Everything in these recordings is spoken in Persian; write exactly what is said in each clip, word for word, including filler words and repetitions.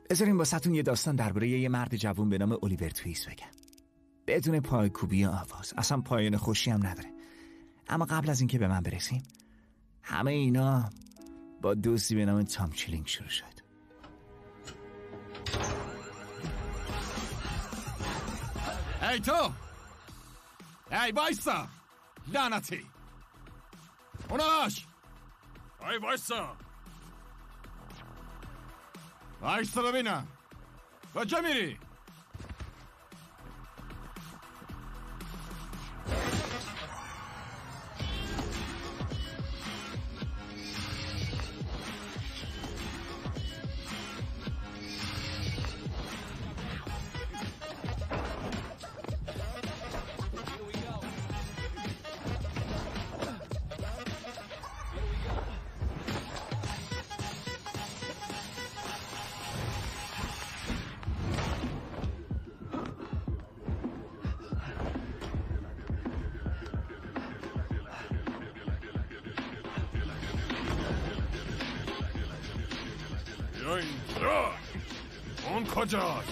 بذارین واسهتون یه داستان درباره یه مرد جوون به نام الیور تویست بگم. بدون پایکوبی آواز، اصلا پایان خوشی هم نداره. اما قبل از اینکه به من برسیم، همه اینا با دوستی به نام تام چیلینگ شروع شد. ای تو! ای وایسا! لعنتی! اوناش! ای وایسا! وایسا ببینم! کجا میری؟ اینجا اون کجاست؟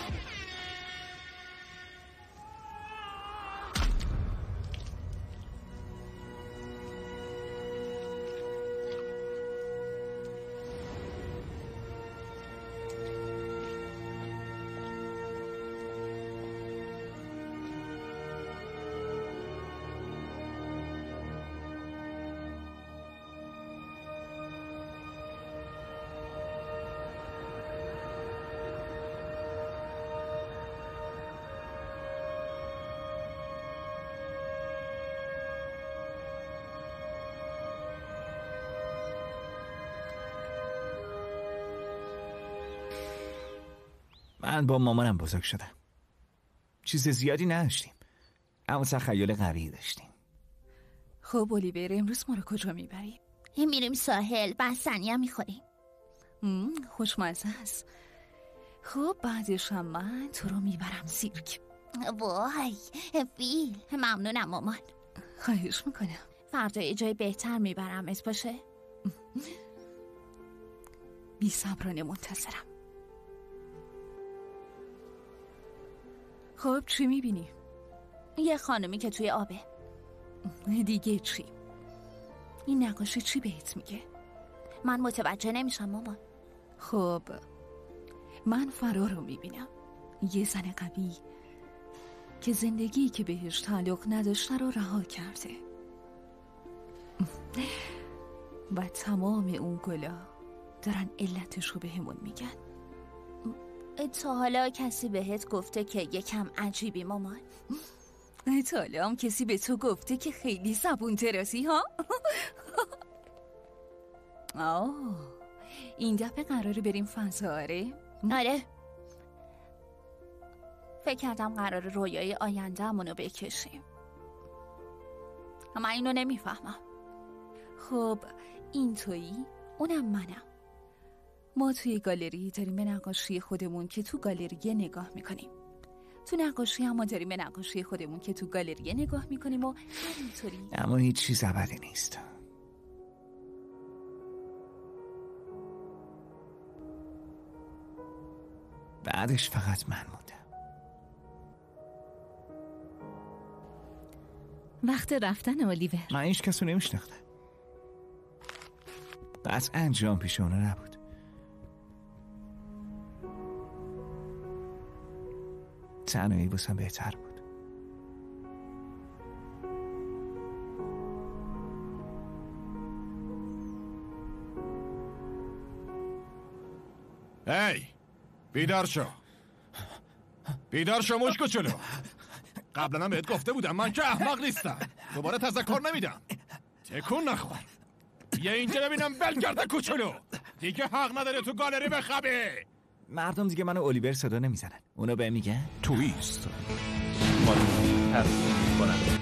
من با مامانم بزرگ شدم. چیز زیادی نداشتیم، اما تخیل قوی داشتیم. خب الیور، امروز ما رو کجا میبریم؟ میریم ساحل، بستنی هم میخوریم. خوشمزه است. خب بعدش هم من تو رو میبرم سیرک. وای فیل، ممنونم مامان. خواهش میکنم. فردا یه جای بهتر میبرم از باشه. بی صبرانه منتظرم. خب چی میبینی؟ یه خانمی که توی آبه. دیگه چی؟ این نقاشی چی بهت میگه؟ من متوجه نمیشم مامان. خب من فرار رو میبینم، یه زن قوی که زندگی که بهش تعلق نداشته رو رها کرده و تمام اون گلا دارن علتش رو به همون میگن. تا حالا کسی بهت گفته که یکم عجیبی مامان؟ تا حالا هم کسی به تو گفته که خیلی زبون تراسی ها؟ آه این دفعه قراره بریم فضا؟ آره؟ آره، فکر کردم قراره رویای آینده همونو بکشیم، اما اینو نمیفهمم. خب این تویی، اونم منم. ما توی گالری داریم به نقاشی خودمون که تو گالری نگاه میکنیم. تو نقاشی هم ما داریم به نقاشی خودمون که تو گالری نگاه میکنیم و همینطوری. اما هیچ چیز ابدی نیست. بعدش فقط من موندم. وقت رفتن الیور. من هیچ کسو نمیشناختم. بس انجام پیش اونو نبود. تنهایی بسم بهتر بود. هی بیدار شو، بیدار شو موش کوچولو. قبلا هم بهت گفته بودم من که احمق نیستم، دوباره تذکر نمیدم. تکون نخور. بیا اینجا ببینم بلگرد کوچولو، دیگه حق نداره تو گالری بخوابی. مردم دیگه منو الیور صدا نمیزنن، اونو به میگن تویست. ما تصدیق کنم.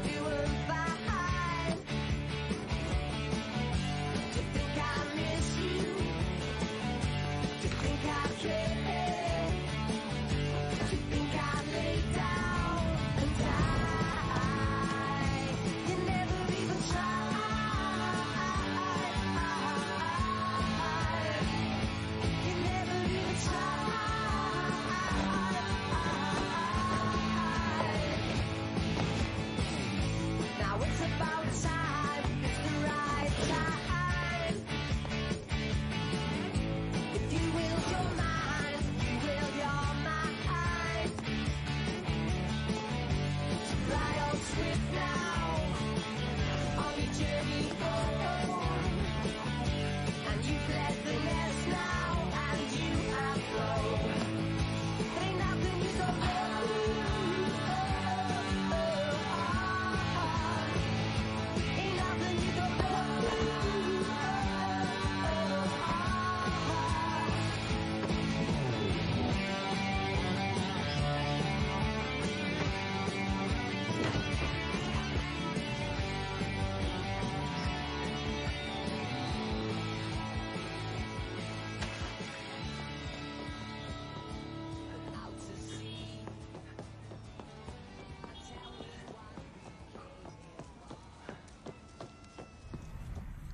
Miss you.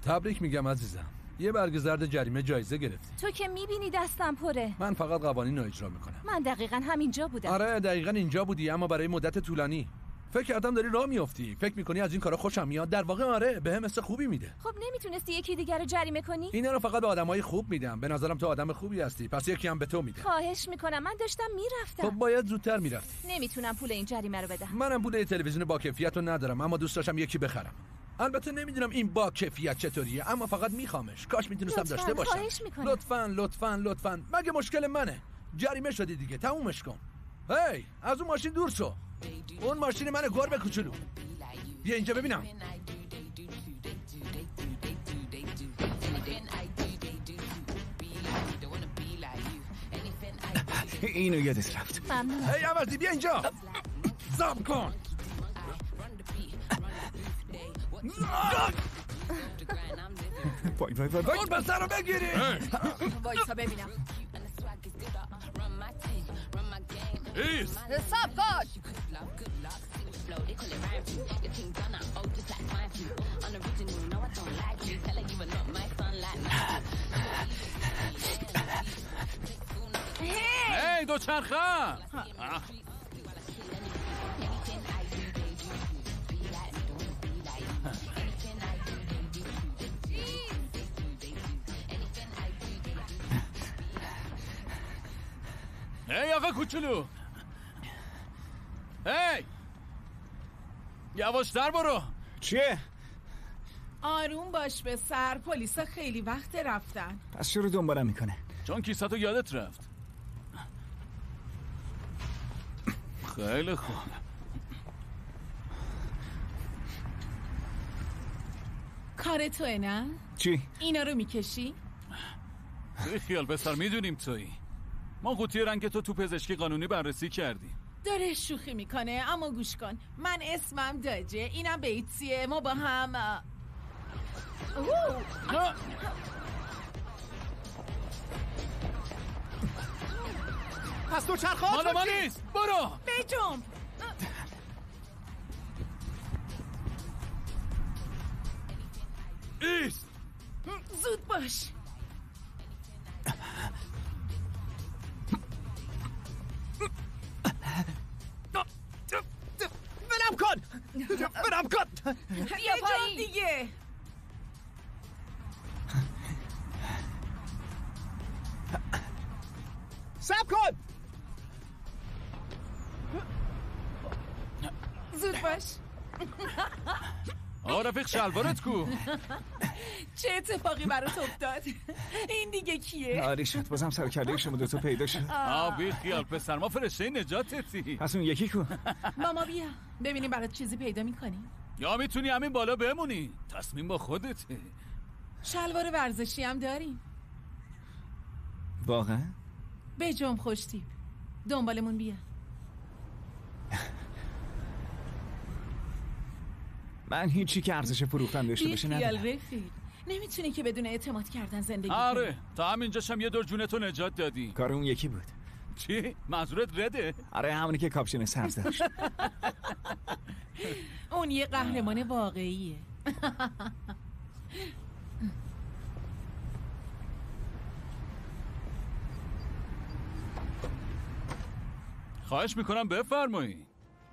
تبریک میگم عزیزم، یه برگ زرد جریمه جایزه گرفتی. تو که میبینی دستم پره. من فقط قوانین رو اجرا میکنم. من دقیقاً همینجا بودم. آره دقیقاً اینجا بودی، اما برای مدت طولانی. فکر کردم داری راه میافتی، فکر میکنی از این کارا خوشم میاد. در واقع آره، بهم حس خوبی میده. خب نمیتونستی یکی دیگر رو جریمه کنی؟ اینا رو فقط به آدمای خوب میدم. به نظرم تو آدم خوبی هستی، پس یکی هم به تو میده. خواهش میکنم، من داشتم میرفتم. خب باید زودتر میرفتی. نمیتونم پول این جریمه رو بدم. منم پول تلویزیون با کیفیت رو ندارم، اما دوست داشتم یکی بخرم. البته نمیدونم این با کیفیت چطوریه، اما فقط میخوامش. کاش میتونستم داشته باشم. لطفاً لطفاً لطفاً. مگه مشکل منه؟ جریمه شدی دیگه، تمومش کن. هی از اون ماشین دور شو. اون ماشین منه گربه کوچولو. بیا اینجا ببینم. اینو یادت رفت. ممنون. هی عوضی بیا اینجا. زاب کن. وای وای وای اون بسر رو بگیری. وایسا ببینم. ایست. حساب کن. هی دو چرخه. هی آقا کوچولو، هی یواشتر برو. چیه؟ آروم باش به سر، پلیسا خیلی وقت رفتن. پس چرا دنبالم میکنه؟ چون کیساتو یادت رفت. خیلی خوب. کار توه نه؟ چی؟ اینا رو میکشی؟ بی خیال پسر، میدونیم تویی. ما قوطی رنگ تو تو پزشکی قانونی بررسی کردیم. داره شوخی میکنه، اما گوش کن. من اسمم داجه، اینم بیتسیه. ما با هم پس تو چرخ ها مال ما نیست. برو بجنب. ایست. زود باش. برم کن برم کن. بیا پایین دیگه. صبر کن. زود باش. آه رفیق شلوارت کو. چه اتفاقی برات افتاد؟ این دیگه کیه؟ آره شد بازم سر کله شما دوتا پیدا شد. آه بی خیال پسر، ما فرشته نجاتتی. پس اون یکی کو؟ ماما بیا ببینیم برات چیزی پیدا میکنیم. یا میتونی همین بالا بمونی، تصمیم با خودته. شلوار ورزشی هم داریم. واقعا؟ بجنب خوشتیپ، دنبالمون بیا. من هیچی که ارزش فروختن داشته باشه ندارم. بیخیال رفیق، نمیتونی که بدون اعتماد کردن زندگی کنی. آره تا همینجاش هم یه دور جونتو نجات دادی. کار اون یکی بود. چی؟ منظورت رده؟ آره همونی که کاپشن سبز داشت. اون یه قهرمان واقعیه. خواهش میکنم بفرمایید.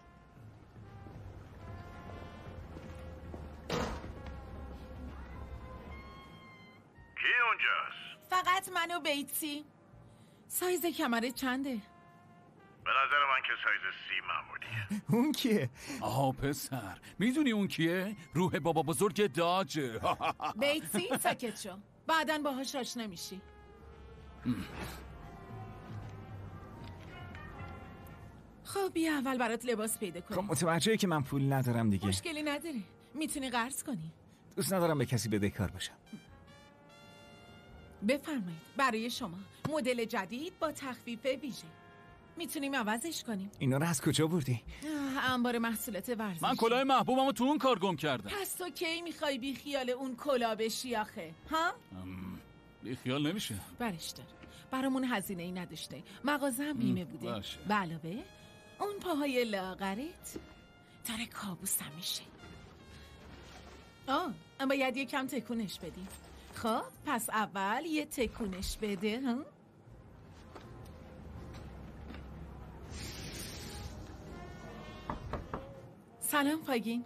کی اونجاست؟ فقط من و بیتسی. سایز کمرت چنده؟ به نظر من که سایز سی معمولیه. اون کیه؟ آه پسر، میدونی اون کیه؟ روح بابا بزرگ داجه. بیتسی ساکت شو، بعداً باهاش آشنا میشی. خب بیا اول برات لباس پیدا خب کنم. متوجهی که من پول ندارم دیگه. مشکلی نداره، میتونی قرض کنی. دوست ندارم به کسی بدهکار باشم. بفرمایید برای شما مدل جدید با تخفیف ویژه. میتونیم عوضش کنیم. اینا رو از کجا بردی؟ انبار محصولات ورزشی. من کلاه محبوبمو تو اون کار گم کردم. پس تو کی میخوای بی خیال اون کلاه بشی آخه؟ ها؟ بی خیال نمیشه. برش دار. برامون هزینه ای نداشته. مغازه هم بیمه بوده. باشه. به علاوه اون پاهای لاغرت داره کابوسم میشه. آه باید یه کم تکونش بدی. خب پس اول یه تکونش بده. ها؟ سلام فاگین.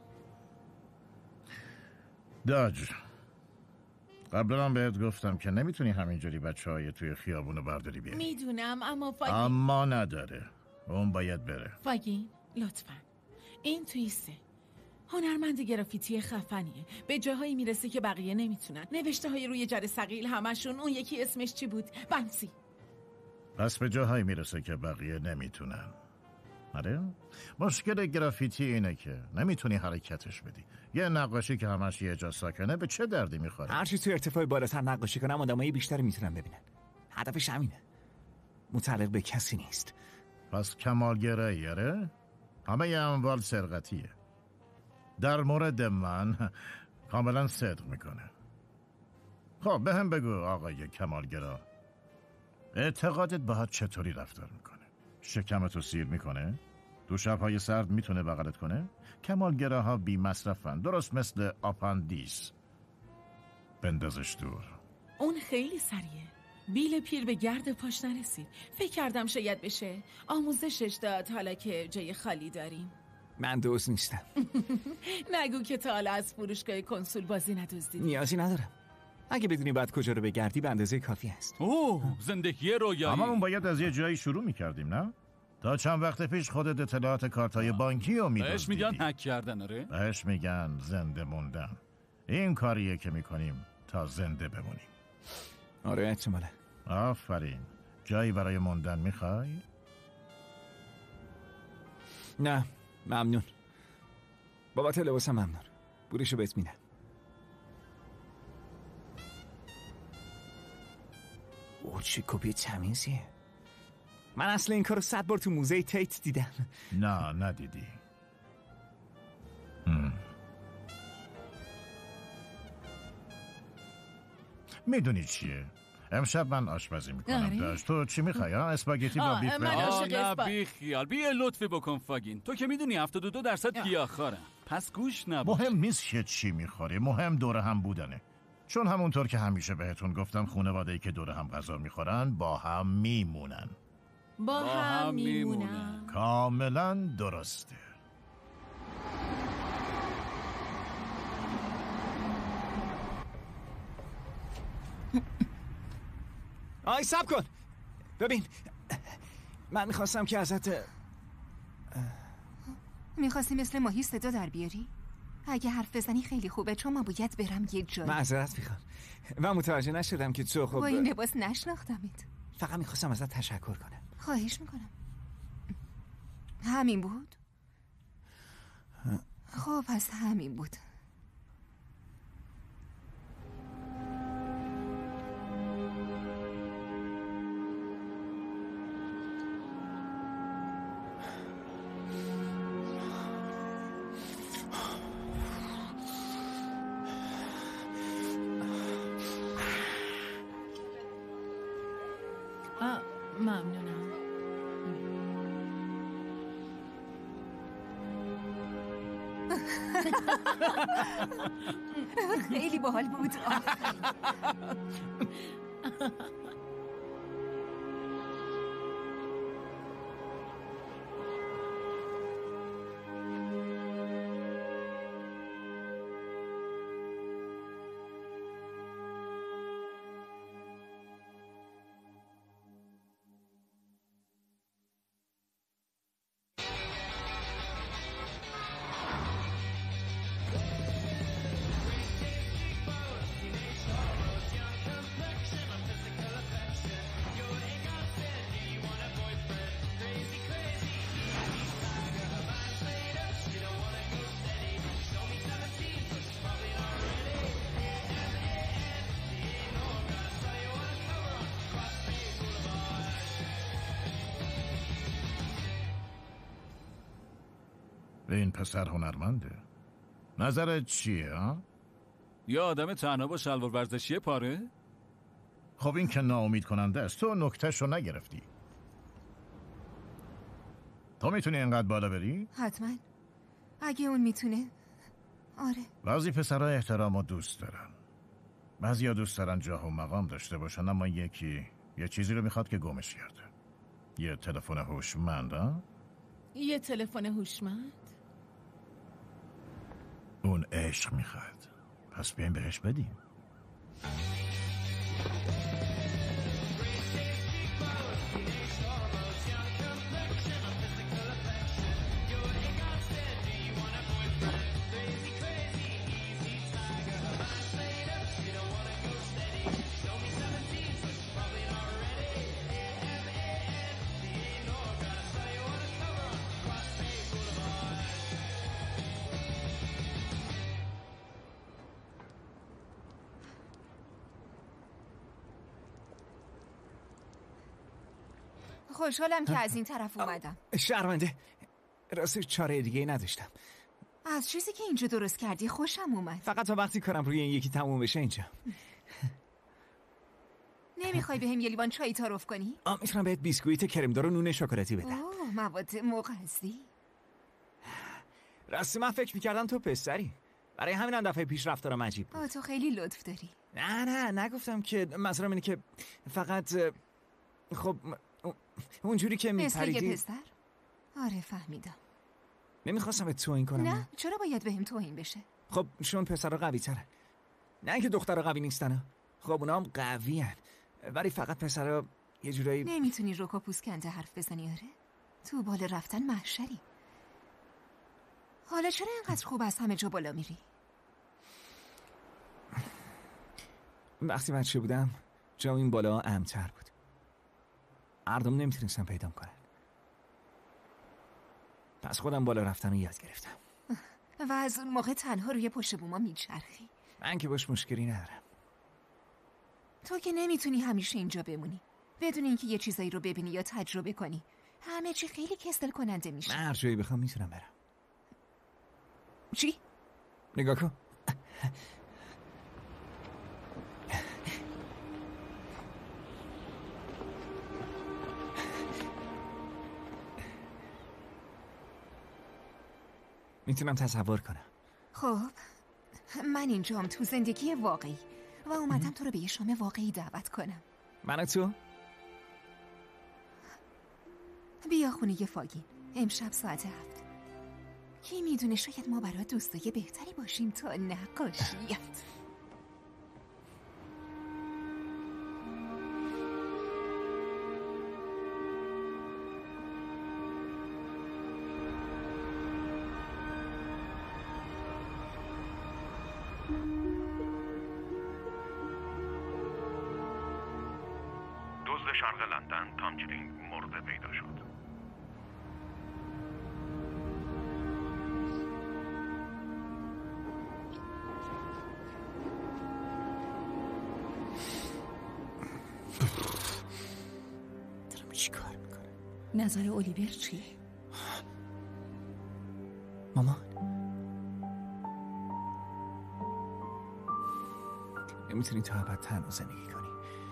داج، قبلا هم بهت گفتم که نمیتونی همینجوری بچه های توی خیابونو برداری بیاری. میدونم اما فاگین اما نداره، اون باید بره. فاگین لطفا، این تویسته هنرمند گرافیتی خفنیه، به جاهایی میرسه که بقیه نمیتونن. نوشته های روی جر ثقیل همشون، اون یکی اسمش چی بود؟ بنسی. پس به جاهایی میرسه که بقیه نمیتونن. آره؟ مشکل گرافیتی اینه که نمیتونی حرکتش بدی. یه نقاشی که همش یه جا ساکنه به چه دردی میخوره؟ هرچی تو ارتفاع بالاتر نقاشی کنم آدمای بیشتری میتونن ببینن. هدفش همینه. متعلق به کسی نیست. پس کمالگرایی، آره؟ همه یه اموال سرقتیه. در مورد من کاملا صدق میکنه. خب به هم بگو آقای کمالگرا، اعتقادت باهات چطوری رفتار میکنه؟ شکمتو سیر میکنه؟ دو شبهای سرد میتونه بغلت کنه؟ کمالگراها بی مصرفن، درست مثل آپاندیس. بندازش دور. اون خیلی سریه. بیل پیر به گرد پاش نرسید. فکر کردم شاید بشه آموزشش داد حالا که جای خالی داریم. من دوست نیستم. نگو که تا حالا از فروشگاه کنسول بازی ندزدیدی. نیازی ندارم. اگه بدونی بعد کجا رو بگردی به اندازه کافی است. اوه زندگی رویایی. اما اون باید از یه جایی شروع میکردیم، نه؟ تا چند وقت پیش خودت اطلاعات کارتای بانکی رو میدزدیدی. بهش میگن هک کردن. آره بهش میگن زنده موندن. این کاریه که میکنیم تا زنده بمونیم. آره احتمالاً. آفرین. جایی برای موندن میخوای؟ نه ممنون. بابت لباسم ممنون. بورشو بهت میدم. اوه چه کپی تمیزیه. من اصل این کارو صد بار تو موزه تیت دیدم. نه ندیدی. هم. میدونی چیه؟ امشب من آشپزی میکنم. داشت تو چی میخوای؟ اسپاگتی با بیف؟ آه نه بی خیال. بیا لطفی بکن فاگین. تو که میدونی هفتاد و دو درصد گیاهخوارم. پس گوش نباش. مهم نیست که چی میخوری، مهم دور هم بودنه. چون همونطور که همیشه بهتون گفتم خانواده‌ای که دور هم غذا میخورن با هم میمونن. با, با هم میمونن. کاملا درسته. آی سب کن. ببین من میخواستم که ازت میخواستی مثل ماهی صدا در بیاری؟ اگه حرف بزنی خیلی خوبه، چون ما باید برم یه جایی. معذرت میخوام و متوجه نشدم که تو خب با این لباس نشناختمت. فقط میخواستم ازت تشکر کنم. خواهش میکنم. همین بود؟ خب پس همین بود. ممنونم. خیلی باحال بود. این پسر هنرمنده. نظرت چیه ها؟ یه آدم تنها با شلوار ورزشی پاره؟ خب این که ناامید کننده است. تو نکتهش رو نگرفتی. تو میتونی اینقدر بالا بری؟ حتما. اگه اون میتونه آره. بعضی پسرها احترام و دوست دارن، بعضی ها دوست دارن جاه و مقام داشته باشن، اما یکی یه چیزی رو میخواد که گمش کرده. یه تلفن هوشمند. ها؟ یه تلفن هوشمند؟ اون عشق میخواد، پس بیایم بهش بدیم. خوشحالم که از این طرف اومدم. شرمنده، راستش چاره دیگه نداشتم. از چیزی که اینجا درست کردی خوشم اومد. فقط تا وقتی کارم روی این یکی تموم بشه اینجا. نمیخوای بهم یه لیوان چای تعارف کنی؟ آه میتونم بهت بیسکویت کرمدار و نون شکلاتی بدم. اوه مواد مغذی. راستی من فکر میکردم تو پسری، برای همین دفعه پیش رفتارم عجیب بود. آه تو خیلی لطف داری. نه نه نگفتم که، منظورم اینه که فقط خب اونجوری که میپریدی. مثل یه پسر؟ آره فهمیدم. نمیخواستم بهت توهین کنم. نه چرا باید بهم توهین بشه؟ خب شون پسرها قوی تره، نه اینکه دخترها قوی نیستن. خب اونا هم قوی هن، ولی فقط پسرها یه جورایی. نمیتونی روکا پوسکنده حرف بزنی؟ آره تو بالا رفتن محشری. حالا چرا اینقدر خوب از همه جا بالا میری؟ وقتی بچه بودم جا این بالا امن‌تر بود، مردم نمیتونستم پیدام کنن، پس خودم بالا رفتن رو یاد گرفتم. و از اون موقع تنها روی پشت بوما میچرخی؟ من که باش مشکلی ندارم. تو که نمیتونی همیشه اینجا بمونی بدون اینکه یه چیزایی رو ببینی یا تجربه کنی. همه چی خیلی کسل کننده میشه. من هر جایی بخوام میتونم برم. چی؟ نگاه کن. میتونم تصور کنم. خب من اینجام تو زندگی واقعی و اومدم تو رو به یه شام واقعی دعوت کنم. من تو؟ بیا خونه یه فاگین امشب ساعت هفت. کی میدونه شاید ما برای دوستای بهتری باشیم تا نقاشیت. دزد شرق لندن تانجرین مرده پیدا شد. دارم چی کار میکنه؟ نظر الیور چیه؟ مامان نمیتونی تا ابد تنها زندگی کنی.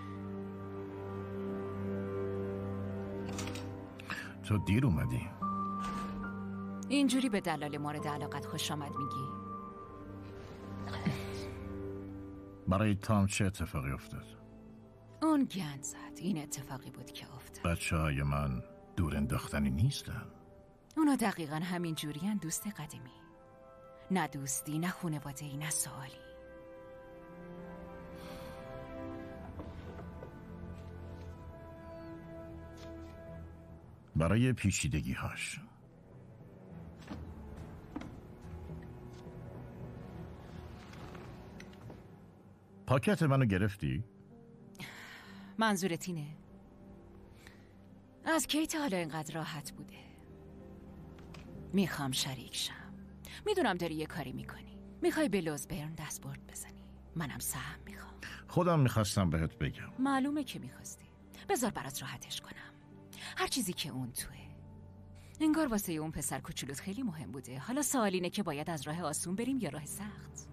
تو دیر اومدی. اینجوری به دلال مورد علاقت خوش آمد میگی؟ برای تام چه اتفاقی افتاد؟ اون گند زد. این اتفاقی بود که افتاد. بچه های من دور انداختنی نیستن. اونا دقیقا همین جورین، دوست قدیمی. نه دوستی، نه خونواده‌ای، نه سوالی. برای پیچیدگی هاش. پاکت منو گرفتی؟ منظورت اینه؟ از کی تا حالا اینقدر راحت بوده؟ میخوام شریک شم. میدونم داری یه کاری میکنی، میخوای به لوزبرن دستبرد بزنی. منم سهم میخوام. خودم میخواستم بهت بگم. معلومه که میخواستی. بذار برات راحتش کنم. هر چیزی که اون توه. انگار واسه اون پسر کوچولوت خیلی مهم بوده. حالا سوال اینه که باید از راه آسون بریم یا راه سخت.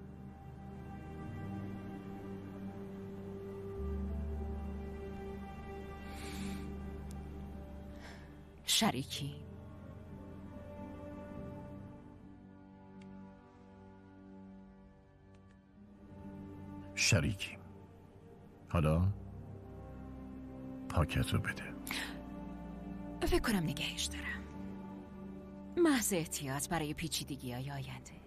شریکی. شریکیم. حالا پاکتو بده. فکر کنم نگهش دارم. محض احتیاط برای پیچیدگی های آینده.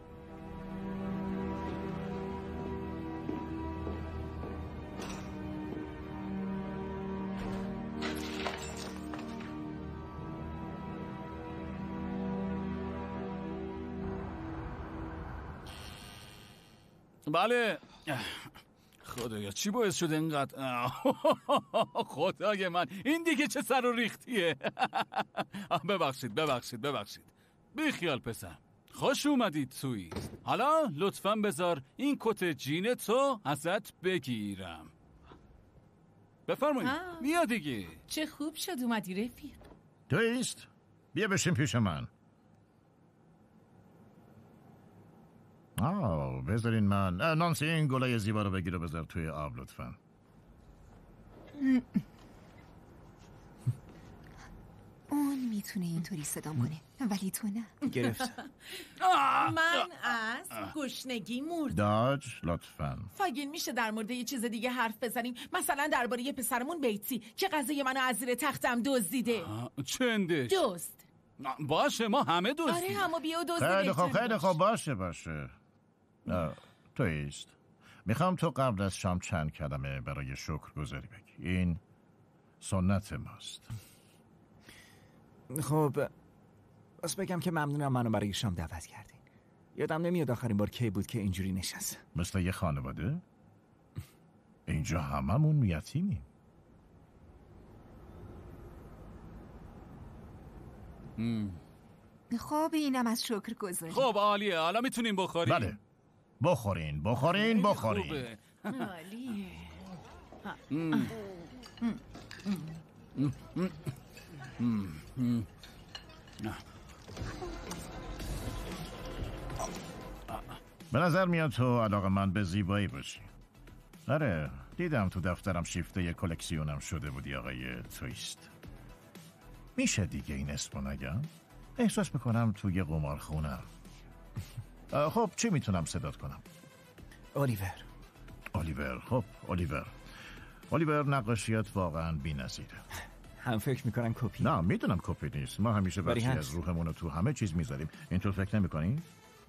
بله. خدایا چی باعث شده اینقدر؟ خدای من این دیگه چه سر و ریختیه. ببخشید ببخشید ببخشید. بی خیال پسر، خوش اومدید توی. حالا لطفاً بذار این کت جین تو ازت بگیرم. بفرمایید. بیا دیگه. چه خوب شد اومدی رفیق. تویست؟ بیا بشین پیش من. آه بذارین من. نانسی این گلای زیبا رو بگیر و بذار توی آب لطفاً. اون میتونه اینطوری صدام کنه ولی تو نه. گرفت. من از گشنگی مردم. داج لطفاً. فاگین میشه در مورد یه چیز دیگه حرف بزنیم؟ مثلا درباره یه پسرمون بیتی که غذای منو از زیر تختم دزدیده. چندش؟ دزد. باشه ما همه دزدیم. آره اما بیا و دزد. خیلی خوب خیلی خوب باشه باشه. تویست. میخوام تو قبل از شام چند کلمه برای شکر گذاری بگی. این سنت ماست. خب بس بگم که ممنونم منو برای شام دعوت کردین. یادم نمیاد آخرین بار کی بود که اینجوری نشست. مثل یه خانواده؟ اینجا هممون یتیمیم. خب اینم از شکر گذاری. خب عالیه، حالا میتونیم بخوریم. بله بخورین بخورین بخورین. عالیه. به نظر میاد تو علاقه من به زیبایی باشی. آره دیدم تو دفترم شیفته یه کلکسیونم شده بودی آقای تویست. میشه دیگه این اسمو نگم؟ احساس میکنم توی قمارخونم. خب چی میتونم صدات کنم؟ الیور. الیور. خب الیور. الیور نقاشیات واقعا بی‌نظیره. هم فکر میکنن کپی. نه میدونم کپی نیست. ما همیشه بخشی از روحمون رو تو همه چیز میذاریم. اینطور فکر نمیکنی؟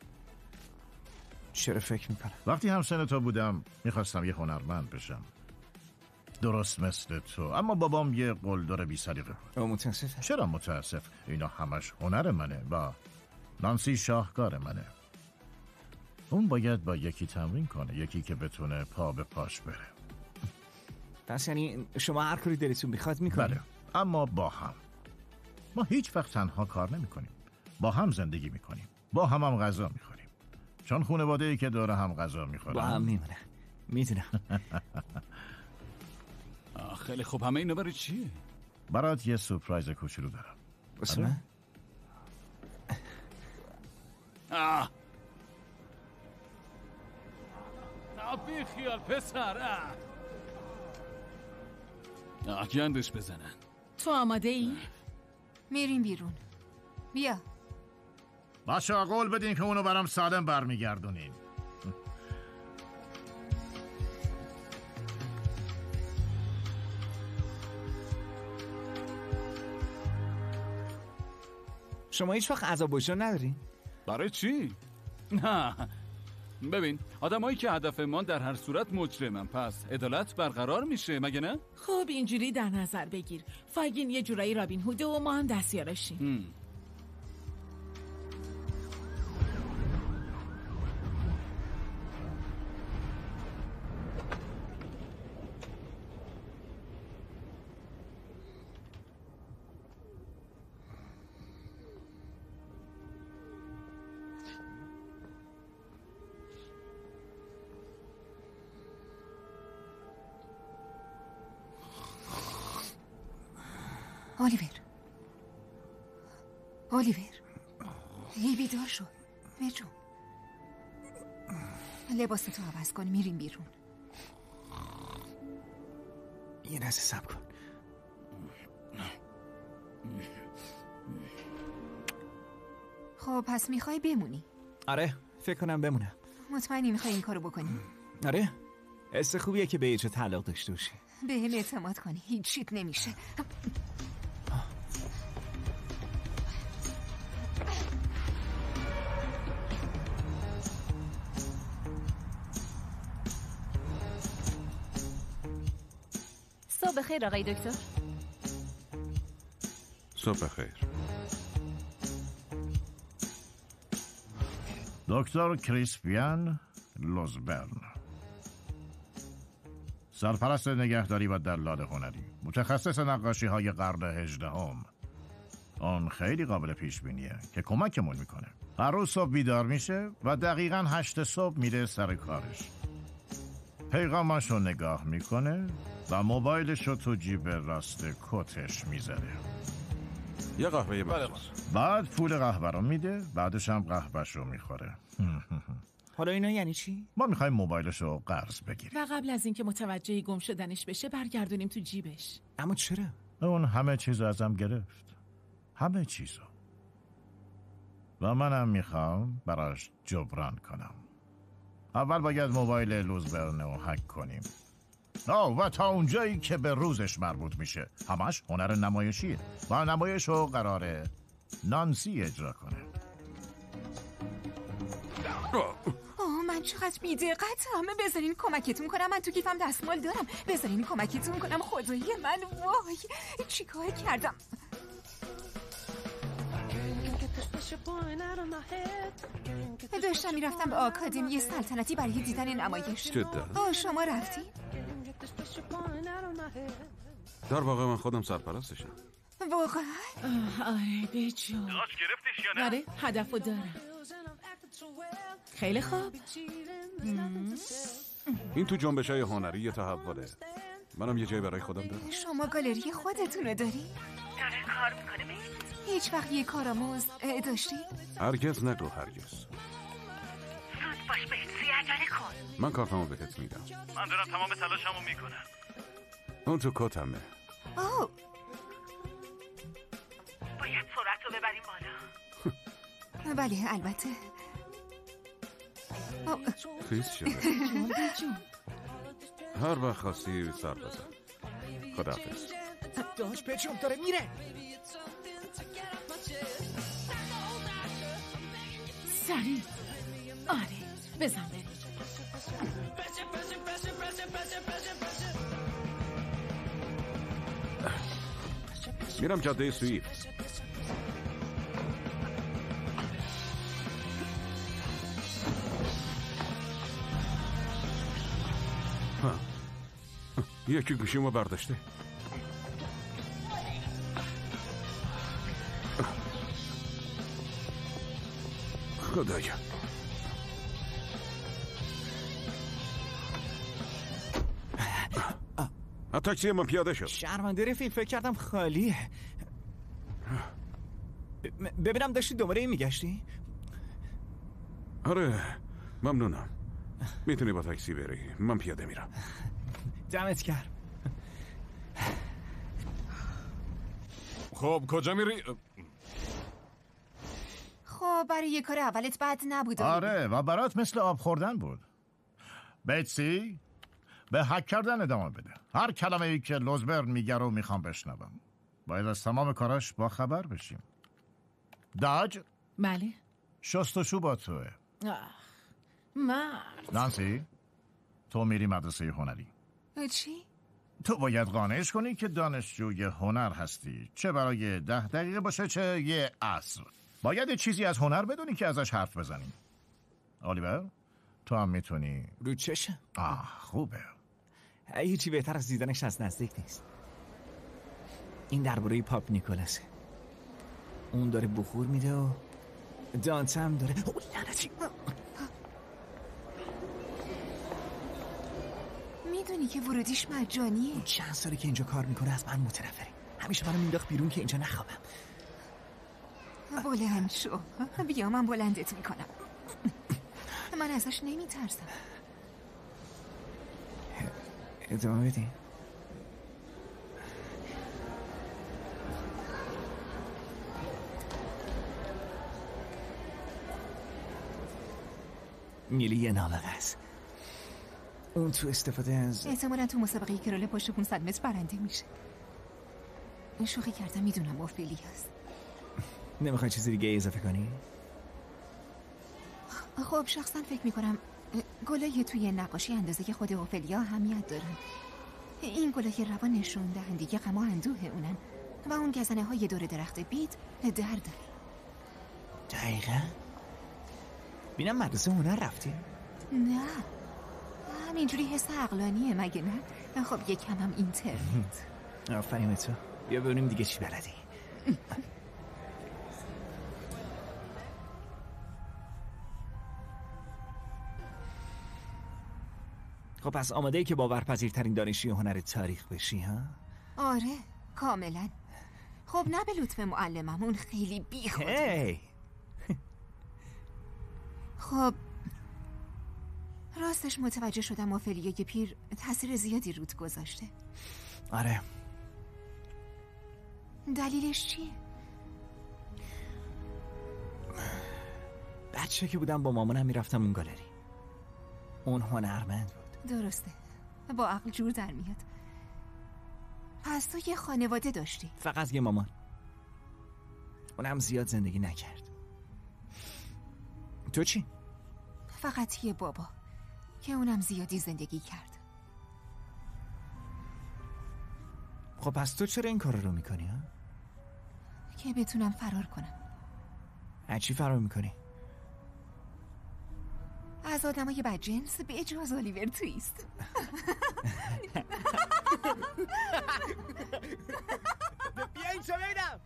چرا فکر میکنم؟ وقتی هم سن تو بودم میخواستم یه هنرمند بشم، درست مثل تو. اما بابام یه قلدر بی سلیقه بود. متاسفم. چرا متاسف؟ اینا همش هنر منه و نانسی شاهکار منه. اون باید با یکی تمرین کنه، یکی که بتونه پا به پاش بره. پس یعنی شما هر کاری دلتون میخواد میکنید؟ بله اما با هم. ما هیچ وقت تنها کار نمی کنیم. با هم زندگی میکنیم. با هم هم غذا میخوریم. چون خانواده‌ای که داره هم غذا میخورن با هم میمونه. میدونم. خیلی خوب. همه اینا برای چیه؟ برات یه سورپرایز کوچولو دارم. واسه من؟ آه بی خیال پسر. آه گندش بزنن. تو آماده ای؟ میریم بیرون. بیا. بچه ها قول بدین که اونو برام سالم برمیگردونین. شما هیچ وقت عذاب وجدان ندارین؟ برای چی؟ نه ببین آدمایی که هدف ما در هر صورت مجرمن، پس عدالت برقرار میشه مگه نه؟ خب اینجوری در نظر بگیر فاگین یه جورایی رابین هوده و ما هم دستیارشیم. الیور الیور ای بیدار شو. مرجو لباس تو عوض کن، میریم بیرون. یه نزه سب کن. خب پس میخوای بمونی؟ آره فکر کنم بمونم. مطمئنی میخوای این کارو بکنی؟ آره حس خوبیه که به یه جا طلاق داشته باشی. به هم اعتماد کنی، هیچ چیت نمیشه. صبح بخیر آقای دکتر. صبح بخیر. دکتر کریسپیان لوزبرن، سرپرست نگهداری و دلال هنری، متخصص نقاشی های قرن هجدهم. اون خیلی قابل پیش بینیه که کمکمون میکنه. هر روز صبح بیدار میشه و دقیقاً هشت صبح میره سر کارش. پیغامش رو نگاه میکنه و موبایلش رو تو جیب راست کتش میذاره. یه قهوه بله. بعد پول قهوه رو میده، بعدش هم قهوهش رو میخوره. حالا اینا یعنی چی؟ ما میخوایم موبایلش رو قرض بگیریم و قبل از اینکه متوجه گم شدنش بشه برگردونیم تو جیبش. اما چرا؟ اون همه چیزو ازم گرفت، همه چیزو، و منم میخوام براش جبران کنم. اول باید موبایل لوزبرن رو هک کنیم. آه و تا اونجایی که به روزش مربوط میشه همش هنر نمایشیه و نمایش رو قراره نانسی اجرا کنه. آه من چقدر بی‌دقتم. بذارین کمکتون کنم، من تو کیفم دستمال دارم. بذارین کمکتون کنم. خدای من وای چی کار کردم. داشتم میرفتم به آکادمی سلطنتی برای دیدن نمایش. جدا؟ آه شما رفتی؟ در واقع من خودم سرپرستشم. واقعا؟ آره بجو. داش گرفتش یا نه؟ آره هدفو دارم. خیلی خوب. این تو جنبش های هنری یه تحوله. منم یه جای برای خودم دارم. شما گالری خودتونو داری؟ داره کار میکنه بید؟ هیچ وقت یه کارآموز داشتی؟ هرگز نگو هرگز. زود باش بهت عجله کن. من کارتمو بهت میدم. من دارم تمام تلاشمو میکنم. اون تو کتمه. آه باید سرعت رو ببریم بالا. بله البته. خیز شده. هر وقت خواستی سر بزن. خداحافظ. داش پچم داره میره. سریع. آره بزن بریم. میرم جاده سویف. یکی گوشیمو برداشته. خدایا تاکسی من پیاده شد. شرمنده رفیق، فکر کردم خالیه. ببینم داشتی دوباره این میگشتی؟ آره ممنونم. میتونی با تاکسی بری، من پیاده میرم. دمت گرم. خب کجا میری؟ خب برای یه کار اولت بد نبود. آره و برات مثل آب خوردن بود. بتسی به هک کردن ادامه بده. هر کلمه ای که لوزبرن میگه رو میخوام بشنوم. باید از تمام کاراش با خبر بشیم. داج؟ بله. شستشو با توه. مرد. نانسی تو میری مدرسه هنری. چی؟ تو باید قانعش کنی که دانشجوی هنر هستی، چه برای ده دقیقه باشه چه یه عصر. باید چیزی از هنر بدونی که ازش حرف بزنی. الیور تو هم میتونی. رو چشم. آه خوبه. هیچی بهتر از دیدنش از نزدیک نیست. این درباره پاپ نیکولاسه. اون داره بخور میده و دانته هم داره. اوه لعنتی. میدونی که ورودیش مجانیه. چند ساله که اینجا کار میکنه از من متنفره. همیشه منو مینداخت بیرون که اینجا نخوابم. بلند شو. بیا من بلندت میکنم. من ازش نمیترسم. ادامه بدین. میلی یه نابغه است. اون تو استفاده از احتمالاً تو مسابقه کرول پشت پانصد متر برنده میشه. این شوخی کردم، میدونم اوفلیاست. نمیخوای چیزی دیگه اضافه کنی؟ خب شخصا فکر میکنم گلای توی نقاشی اندازه خود اوفلیا اهمیت دارن. این گلای روان نشون دهنده غم و اندوه اونن و اون گزنه های دور درخت بید درد. دقیقا. بینم مدرسه هنر رفتی؟ نه همینجوری حس عقلانیه مگه نه؟ خب یکم هم اینترنت. آفرین تو. بیا ببینیم دیگه چی بلدی. خب پس آماده ای که باورپذیرترین دانشجوی هنر تاریخ بشی ها؟ آره کاملا. خب نه به لطف معلمم، اون خیلی بیخود. هی خب راستش متوجه شدم اوفلیای پیر تاثیر زیادی رود گذاشته. آره. دلیلش چیه؟ بچه که بودم با مامانم میرفتم اون گالری. اون هنرمند بود. درسته، با عقل جور در میاد. پس تو یه خانواده داشتی؟ فقط یه مامان. اونم زیاد زندگی نکرد. تو چی؟ فقط یه بابا که اونم زیادی زندگی کرد. خب پس تو چرا این کار رو میکنی ها؟ که بتونم فرار کنم. از چی فرار میکنی؟ از آدمای بدجنس به اجاز الیور تویست. بیاین چه ببینم.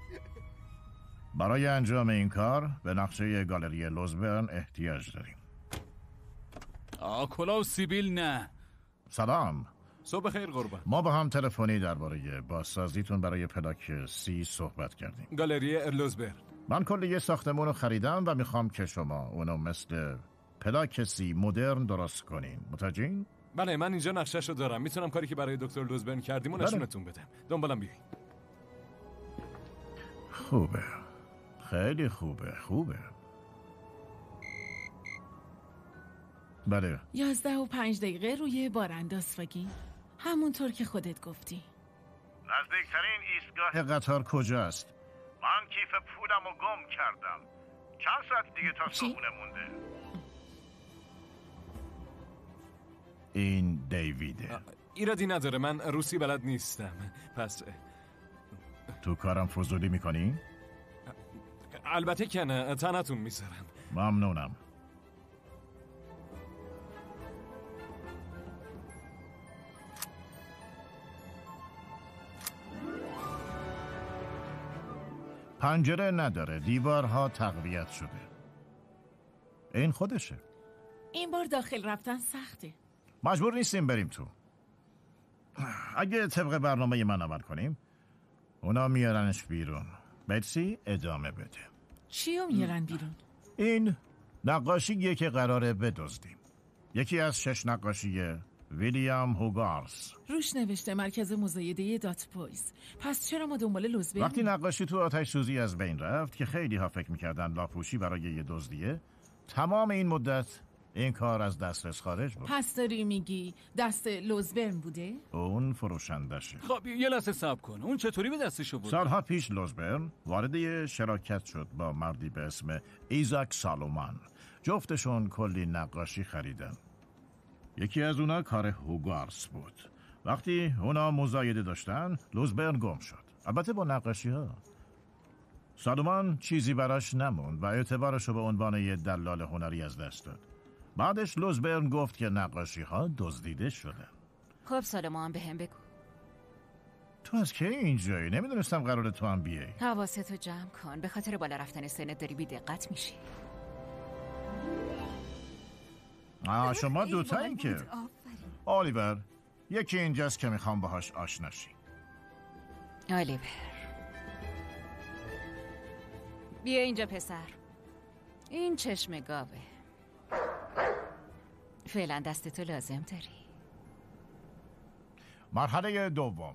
برای انجام این کار به نقشه گالری لوزبرن احتیاج داریم. آه کلاه و سیبیل نه. سلام. صبح خیر قربان. ما با هم تلفنی درباره بازسازیتون برای پلاک سی صحبت کردیم. گالری لوزبرن. من کلی یه ساختمون رو خریدم و میخوام که شما اونو مثل پلاک سی مدرن درست کنین. متوجهین؟ بله من اینجا نقشه‌ش رو دارم. میتونم کاری که برای دکتر لوزبرن کردیم و نشونتون بدم. دنبالم بیاین. خوبه. خیلی خوبه. خوبه. بله. یازده و پنج دقیقه روی بارانداز فگی. همونطور که خودت گفتی. نزدیکترین ایستگاه قطار کجاست؟ من کیف پولم رو گم کردم. چند ساعت دیگه تا صبحونه مونده. این دیویده. ایرادی نداره، من روسی بلد نیستم. پس تو کارم فضولی میکنی؟ البته که نه، تنتون میذارم. ممنونم. پنجره نداره، دیوارها تقویت شده. این خودشه. این بار داخل رفتن سخته. مجبور نیستیم بریم تو. اگه طبق برنامه من عمل کنیم اونا میارنش بیرون. بتسی ادامه بده. چیو میارن بیرون؟ این نقاشیه که قراره بدزدیم. یکی از شش نقاشی ویلیام هوگارس. روش نوشته مرکز مزایده دات پویز. پس چرا ما دنبال لوزبرن؟ وقتی نقاشی تو آتش سوزی از بین رفت که خیلی ها فکر میکردن لاپوشی برای یه دزدیه، تمام این مدت این کار از دسترس خارج بود. پس داری میگی دست لوزبرن بوده؟ اون فروشندشه. خب یه لحظه صبر کن. اون چطوری به دستشو بود؟ سالها پیش لوزبرن وارد یه شراکت شد با مردی به اسم ایزاک سالومان. جفتشون کلی نقاشی خریدن. یکی از اونا کار هوگارس بود. وقتی اونا مزایده داشتن لوزبرن گم شد. البته با نقاشی ها. سالومان چیزی براش نموند و اعتبارشو به عنوان یه دلال هنری از دست داد. بعدش لوزبرن گفت که نقاشی ها دزدیده شدن. خب سالمان به هم بگو. تو از کی اینجایی؟ نمیدونستم قراره تو هم بیای. حواستو جمع کن، به خاطر بالا رفتن سنت داری بی دقت میشی. آه شما دوتا این که الیور یکی اینجاست که میخوام باهاش آشنا شی. الیور بیا اینجا پسر. این چشم گاوه. فعلا دستتو لازم داری. مرحله دوم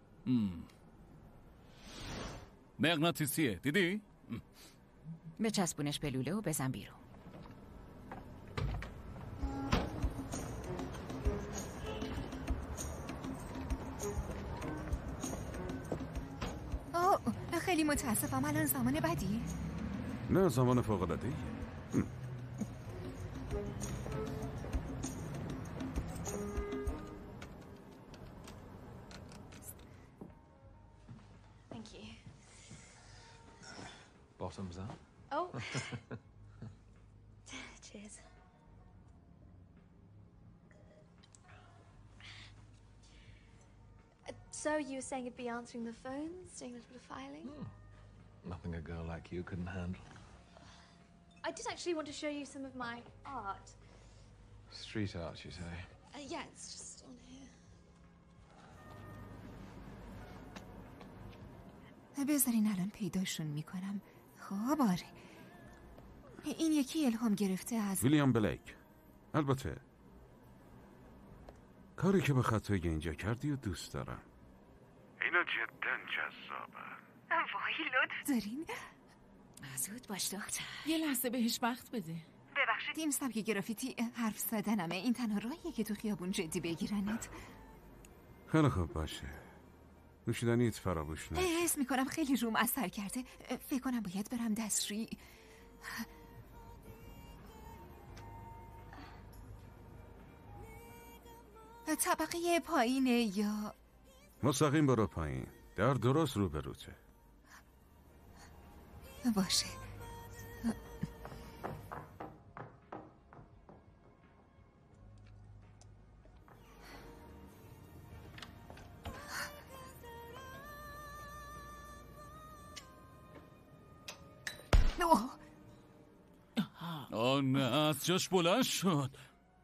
مغناطیسیه، دیدی؟ به چسبونش به لوله و بزن بیرون. خیلی متاسفم. الان زمان بدی؟ نه، زمان فوق‌العاده‌ایه. Thank you. Bottoms up. Oh. Cheers. So you were saying you'd be answering the phones, doing a little bit of filing? Hmm. Nothing a girl like you couldn't handle. I did actually want to show you some of my art. Street art, you say? Uh, yeah, it's just on here. بذارین الان پیداشون میکنم. خب آره، این یکی الهام گرفته از ویلیام بلیک. البته کاری که به خاطر اینجا کردی و دوست دارم. اینا جدا جذابن. وای لطف دارین؟ زود باش دختر. یه لحظه بهش وقت بده. ببخشید این سبک گرافیتی حرف زدنمه. این تنها راهیه که تو خیابون جدی بگیرنت. خیلی خوب باشه. نوشیدنیت فراموش نشه. حس میکنم خیلی روم اثر کرده. فکر کنم باید برم دستشویی. طبقه پایینه یا مستقیم برو پایین. در درست رو بروته. باشه. آه نه، از جاش بلند شد.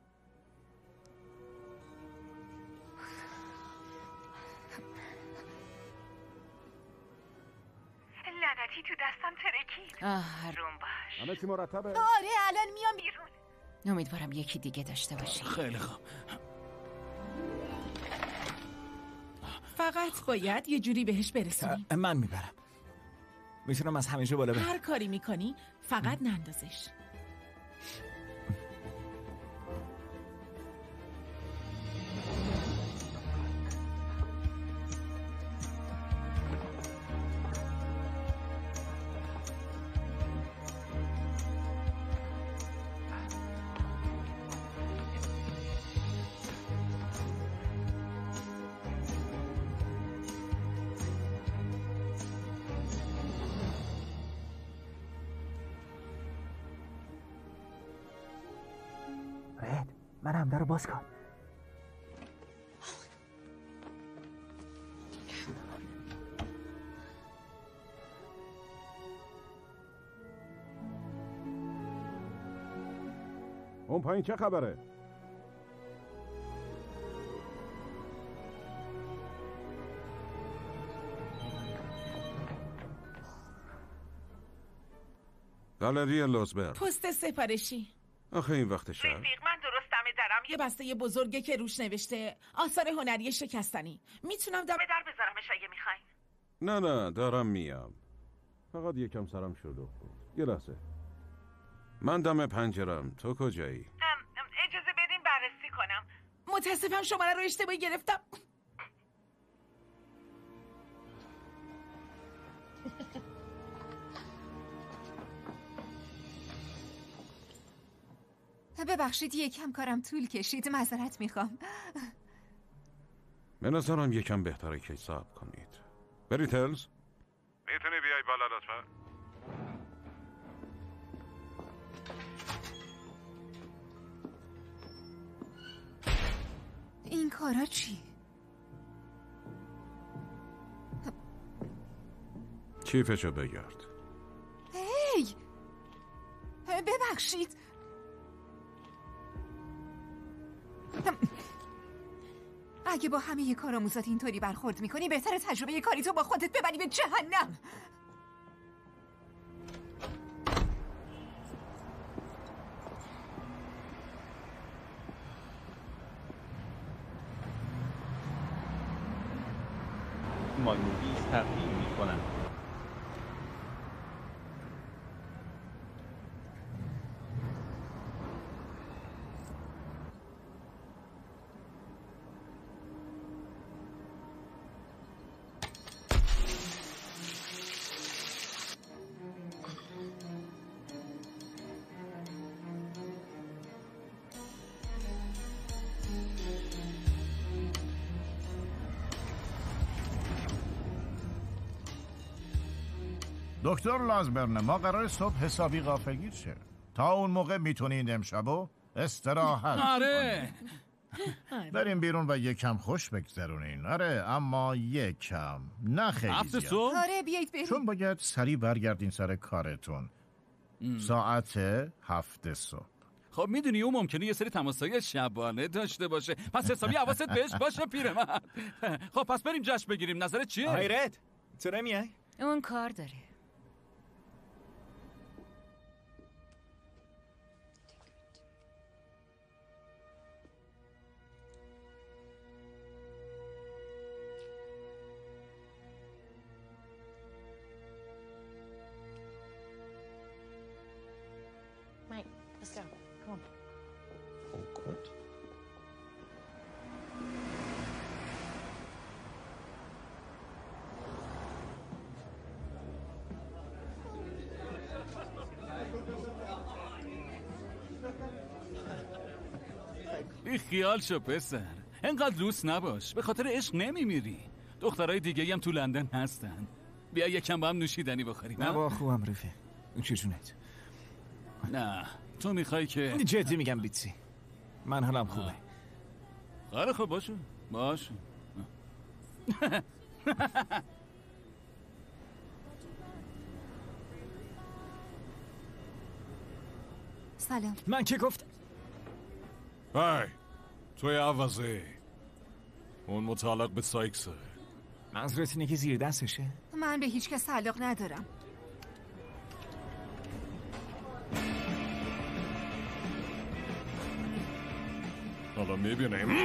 لعنتی تو دستم ترکید. روم باش. همه چی مرتبه؟ آره الان میام بیرون. امیدوارم یکی دیگه داشته باشی. خیلی خوب. فقط باید یه جوری بهش برسونی. من میبرم. میتونم از همیشه بالا برم. هر کاری میکنی فقط نندازش. من هم در باز کن. اون پایین چه خبره؟ گالری لوزبرگ. پست سفارشی. آخه این وقت شب. رفیق من درست دم درم یه بسته بزرگه که روش نوشته آثار هنری شکستنی. میتونم دم در بذارمش اگه میخواین. نه نه دارم میام. فقط یکم سرم شلوغ بود. یه لحظه. من دم پنجرم. تو کجایی؟ اجازه بدین بررسی کنم. متاسفم شماره رو اشتباهی گرفتم. ببخشید یکم کارم طول کشید. معذرت میخوام. به نظرم یکم بهتره که صبر کنید. بریتلز میتونی بیای بالا لطفا؟ این کارا چی؟ کیفشو بگرد. هی ببخشید. اگه با همه ی کارآموزات اینطوری برخورد میکنی بهتره تجربه کاری تو با خودت ببری به جهنم. مایموویز تقدیم میکنم. دکتر لازبرن، ما قرار صبح حسابی غافلگیر شه. تا اون موقع میتونید امشبو استراحت آره بریم بیرون و یکم خوش بگذرونین. آره اما یکم، نه خیلی هفت زیاد. صبح؟ آره بیایید بریم. چون باید سریع برگردین سر کارتون. ساعت هفت صبح. خب میدونی اون ممکنه یه سری تماسای شبانه داشته باشه، پس حسابی حواست بهش باشه پیرمرد. خب پس بریم جشن بگیریم. نظرت چیه؟ آی رد تو نمیای؟ اون کار داره. Mate, let's go. Come on. Awkward. بی خیال شو پسر، انقدر لوس نباش، به خاطر عشق نمیمیری. دخترای دیگه هم تو لندن هستن. بیا یکم با هم نوشیدنی بخوریم. نه با خوبم رفیق. این چه جونت؟ نه تو میخوای که جدی میگم بیتسی، من حالم خوبه. آره خب باشه باشه. سلام. من که گفت هی توی عوضی اون متعلق به سایکسه. منظورت اینه که زیر دستشه؟ من به هیچ کس تعلق ندارم. حالا میبینیم.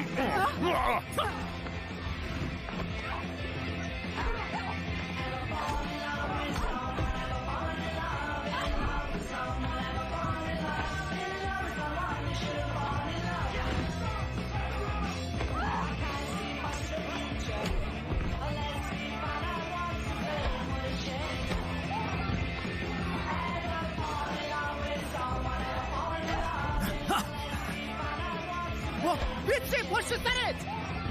بیتسی پشت سرت.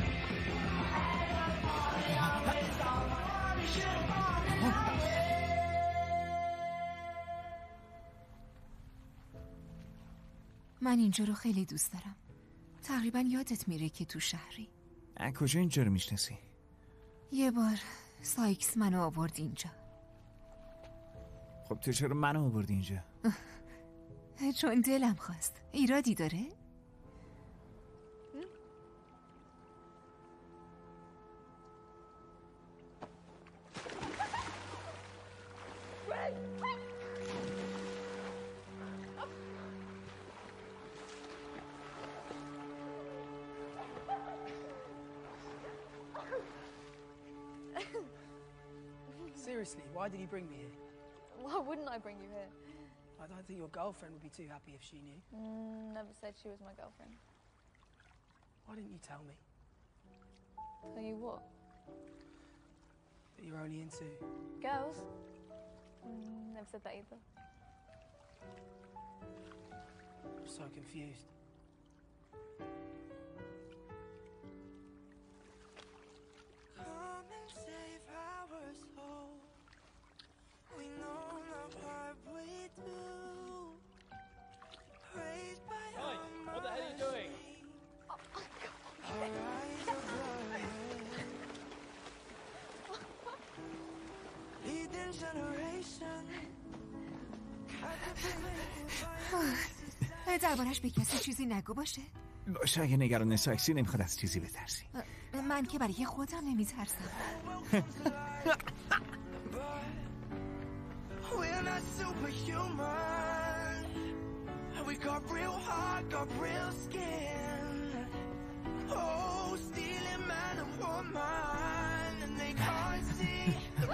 من اینجا رو خیلی دوست دارم. تقریبا یادت میره که تو شهری. از کجا اینجا رو میشناسی؟ یه بار سایکس منو آورد اینجا. خب تو چرا منو آوردی اینجا؟ چون دلم خواست. ایرادی داره؟ Seriously, why did you bring me here? Why wouldn't I bring you here? I don't think your girlfriend would be too happy if she knew. Mm, never said she was my girlfriend. Why didn't you tell me? Tell you what? That you're only into... Girls? Mm, never said that either. I'm so confused. Come and save our soul. We know not what we do. Praised by Oi, what the hell are you doing? Oh my God. our eyes of leading generation. دربارش به کسی چیزی نگو باشه؟ باشه اگه نگران سایکسی نمیخواد از چیزی بترسی. من که برای خودم نمیترسم. We're not superhuman. We got real heart, got real skin. Oh, stealing man and woman, and they can't see.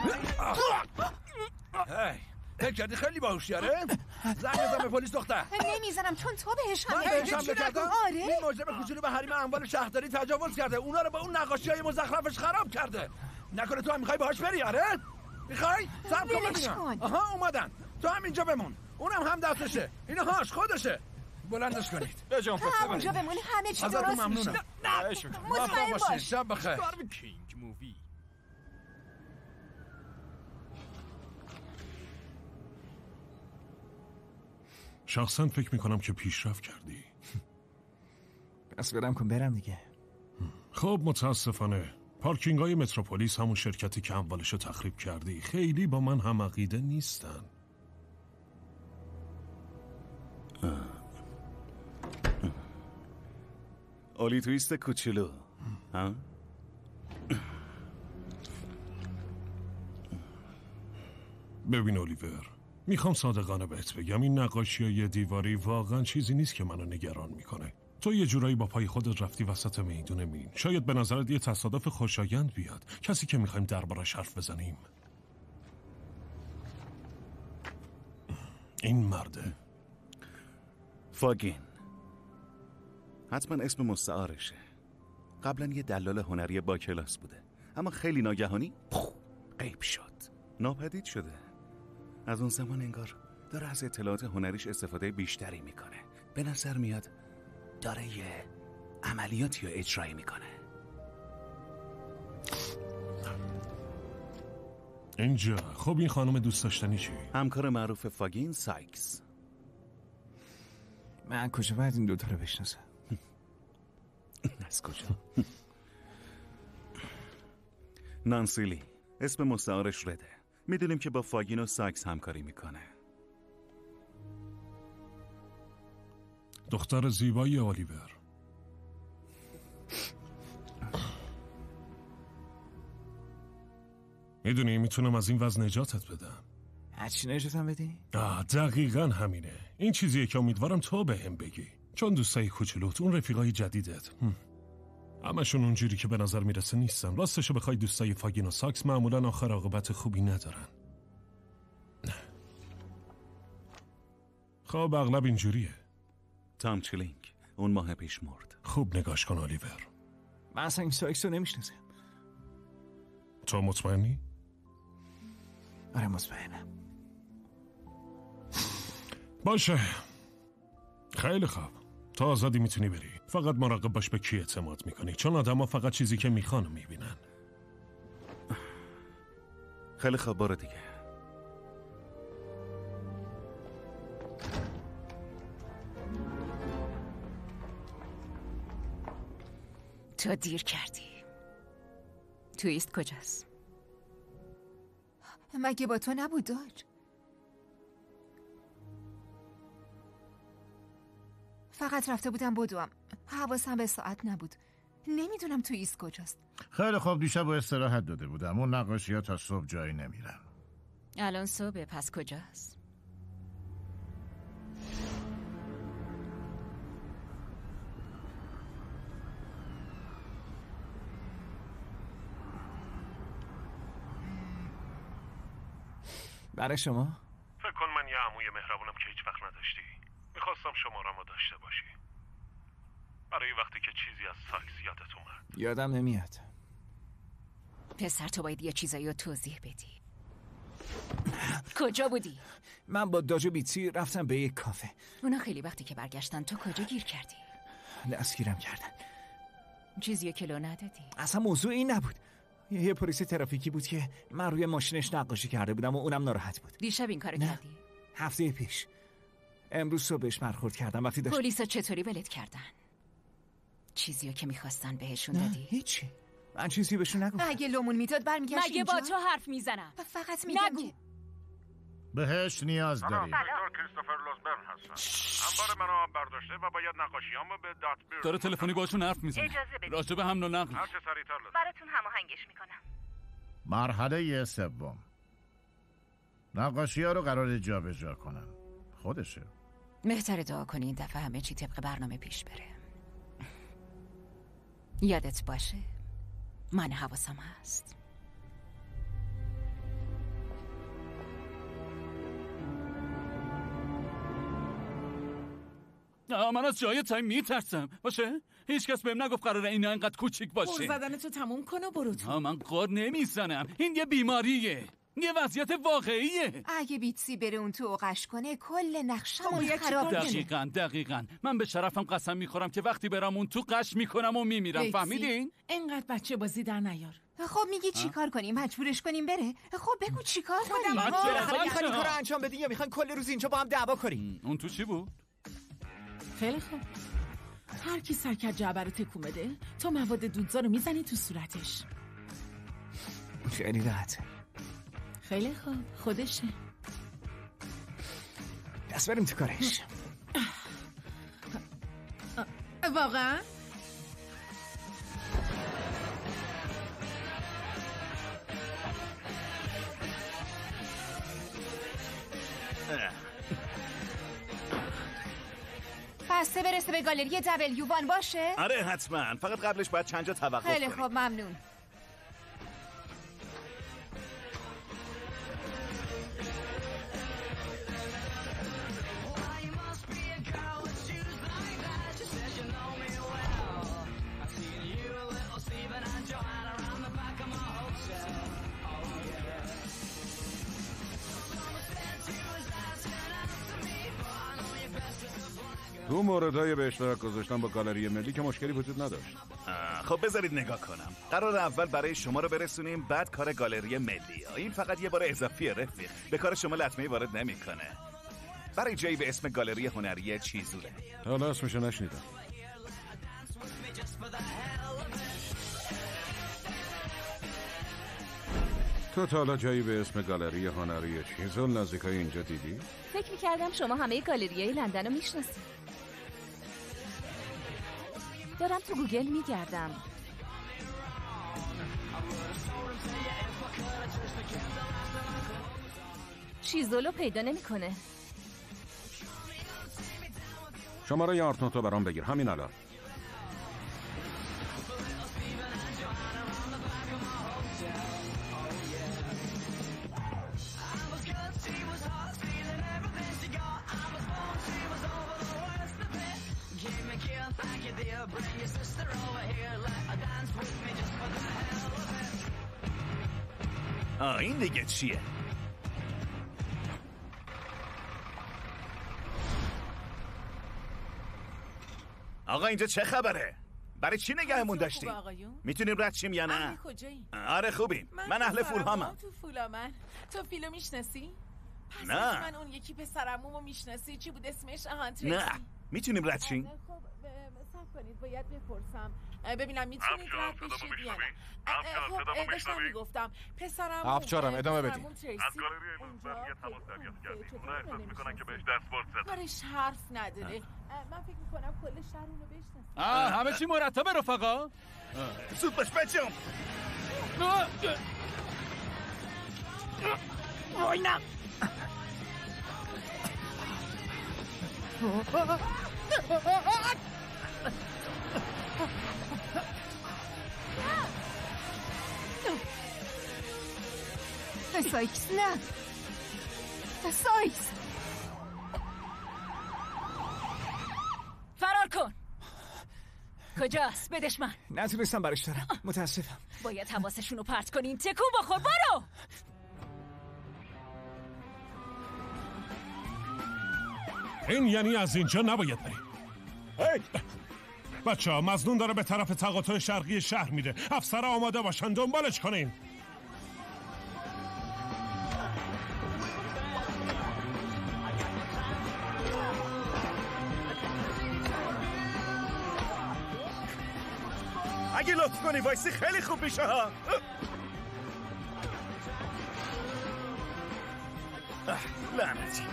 هی فکر کردی خیلی باهوشیاره؟ زنگ بزن به پلیس دختر. نمیزنم چون تو بهش من حمله بهش حمله کردم؟ آره. این مجرم کوچولو به حریم اموال شهرداری تجاوز کرده. اونا رو با اون نقاشی‌های مزخرفش خراب کرده. نکنه تو هم میخوای باهاش بری؟ آره؟ میخوای؟ صبر کن ببینم. آها اومدن. تو هم اینجا بمون. اونم هم دستشه. اینو هاش خودشه. بلندش کنید. به جان هم اونجا بمونی همه چی درست میشه. ممنونم. مطمئن باش. شب بخیر. کینگ مووی. شخصا فکر میکنم که پیشرفت کردی. پس برم کن برم دیگه. خب متاسفانه پارکینگ های متروپولیس، همون شرکتی که اموالشو تخریب کردی، خیلی با من هم عقیده نیستن. اولی تویست کوچولو ها؟ ببین اولیور، میخوام صادقانه بهت بگم این نقاشی های دیواری واقعا چیزی نیست که منو نگران میکنه. تو یه جورایی با پای خودت رفتی وسط میدون مین. شاید به نظرت یه تصادف خوشایند بیاد، کسی که میخوایم دربارش حرف بزنیم این مرده. فاگین حتما اسم مستعارشه. قبلا یه دلال هنری با کلاس بوده، اما خیلی ناگهانی غیب شد، ناپدید شده. از اون زمان انگار داره از اطلاعات هنریش استفاده بیشتری میکنه. به نظر میاد داره یه عملیاتی رو اجرایی میکنه. اینجا خب این خانم دوست داشتنی چی؟ همکار معروف فاگین، سایکس. من کجا باید این دوتا رو بشناسم؟ از کجا؟ نانسیلی اسم مستعارش رده. میدونیم که با فاگین و سایکس همکاری میکنه. دختر زیبایی اولیور. میدونی میتونم از این وضع نجاتت بدم. هرچی نجاتم بدی؟ آه دقیقا همینه. این چیزیه که امیدوارم تو به هم بگی، چون دوستای کوچولوت، اون رفیقای جدیدت همشون اونجوری که به نظر میرسه نیستن. راستشو بخوای دوستای فاگین و ساکس معمولا آخر عاقبت خوبی ندارن. خب اغلب اینجوریه. تام چلینگ اون ماه پیش مرد. خوب نگاش کن اولیور. من اصلا این سایکس رو نمیشناسم. تو مطمئنی؟ آره مطمئنم. باشه خیلی خوب، تا آزادی میتونی بری. فقط مراقب باش به کی اعتماد میکنی، چون آدم ها فقط چیزی که میخوان میبینن. خیلی خوب برو دیگه. تو دیر کردی. تویست کجاست؟ مگه با تو نبود داج؟ فقط رفته بودم بدوم، حواسم به ساعت نبود. نمیدونم تویست کجاست. خیلی خوب، دیشب با استراحت داده بودم. اون نقاشی ها تا صبح جایی نمیرن. الان صبح، پس کجاست؟ برای شما؟ فکر کن من یه عموی مهربونم که هیچ وقت نداشتی. میخواستم شماره‌مو داشته باشی برای وقتی که چیزی از سایکس یادت اومد. یادم نمیاد. پسر تو باید یه چیزایی رو توضیح بدی. کجا بودی؟ من با داج و بیتسی رفتم به یک کافه. اونا خیلی وقتی که برگشتن تو کجا گیر کردی؟ دستگیرم کردن. چیزی که لو ندادی؟ اصلا موضوع این نبود. یه پلیس ترافیکی بود که من روی ماشینش نقاشی کرده بودم و اونم ناراحت بود. دیشب این کارو کردی؟ هفته پیش. امروز صبحش برخورد کردم وقتی داشت. پلیسا چطوری ولت کردن؟ چیزیو که میخواستن بهشون دادی؟ هیچی. من چیزی بهشون نگفتم. اگه لومون میداد برمیگشت مگه با تو حرف میزنم؟ فقط میگم نگو. که بهش نیاز داری. سلام، کریستوفر لوزبرن هستم. انبار منو آب برداشته و باید نقاشیامو به داتبیر. داره تلفنی باشون حرف میزنه. اجازه بدید. راجع به حمل و نقل. هر چه سریعتر لطفا. براتون هماهنگش میکنم. مرحله سوم. نقاشی ها رو قرار جابجا کنن. خودشه. بهتره دعا کنی این دفعه همه چی طبق برنامه پیش بره. یادت باشه من حواسم هست. من از جای تایم میترسم. باشه؟ هیچ کس بهم نگفت قراره این انقدر کوچیک باشه. قور زدن تو تموم کن و برو تو. من قور نمیزنم. این یه بیماریه. یه وضعیت واقعیه. اگه بیتسی بره اون تو اوقش کنه کل نقشمون خراب میشه. دقیقاً دقیقاً من به شرفم قسم میخورم که وقتی برم اون تو قش میکنم و میمیرم. فهمیدین؟ اینقدر بچه بازی در نیار. خب میگی چی کار کنیم؟ مجبورش کنیم بره؟ خب بگو چی کار کنیم؟ بالاخره میخواین این کار رو انجام بدین یا میخواین کل روز اینجا با هم دعوا کنیم؟ اون تو چی بود؟ خیلی خوب، هر کی سرکت جعبه رو تکون بده تو مواد دودزا رو میزنی تو صورتش. خیلی راحته. خیلی خوب، خودشه. دست بریم تو کارش. واقعا؟ بسته برسه به گالری دبلیو وان باشه؟ آره حتما، فقط قبلش باید چند جا توقف کنیم. خیلی خوب، ممنون. تو موردهای به اشتراک گذاشتن با گالری ملی که مشکلی وجود نداشت. خب بذارید نگاه کنم. قرار اول برای شما رو برسونیم، بعد کار گالری ملی. این فقط یه بار اضافیه رفیق. به کار شما لطمه‌ای وارد نمیکنه. برای جایی به اسم گالری هنری چیزوره. حالا اسمشو نشنیدم. تو تا حالا جایی به اسم گالری هنری چیزول نزدیکای اینجا دیدی؟ فکر می‌کردم شما همه گالریای لندن رو میشناسید. دارم تو گوگل میگردم. چیزولو پیدا نمی‌کنه. شماره ی آرتنوتو برام بگیر همین الان. آه این دیگه چیه؟ آقا اینجا چه خبره؟ برای چی نگهمون داشتیم؟ میتونیم رد شیم یا نه؟ آره خوبیم. من, من اهل فولهامم. تو فولامن. تو فیلو میشناسی؟ پس نه. من اون یکی پسرمو میشناسی؟ چی بود اسمش؟ آهان تریسی. نه. میتونیم رد شیم؟ خب صبر کنید، باید بپرسم ببینم میتونید رد بشید یا نه. خب داشتم میگفتم پسرم افشارم ادامه بدید. از گالری ایلزبرگ یه تماس دریافت کردیم. اونا احساس میکنن که بهش دستبرد زدن. کارش حرف نداره. من فکر میکنم کل شهر اونو بشناسه. آه همه چی مرتبه رفقا؟ زود باش بچم. وای نه. سایکس نه. سایکس فرار کن. کجاست؟ بدش من. نتونستم برش دارم، متاسفم. باید حواسشون رو پرت کنیم. تکون بخور، برو. این یعنی از اینجا نباید بریم. بچه ها مظنون داره به طرف تقاطع شرقی شهر میره. افسر آماده باشن دنبالش کنیم. اگه لطف کنی وایسی خیلی خوب میشه ها. لعنتی.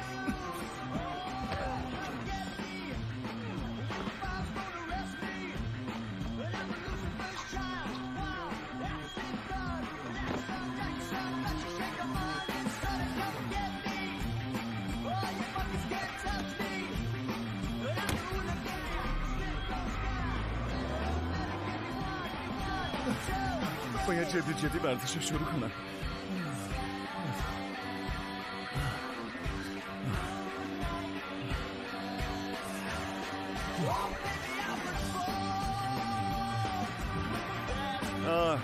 باید جدی جدی ورزش رو شروع کنم. آه.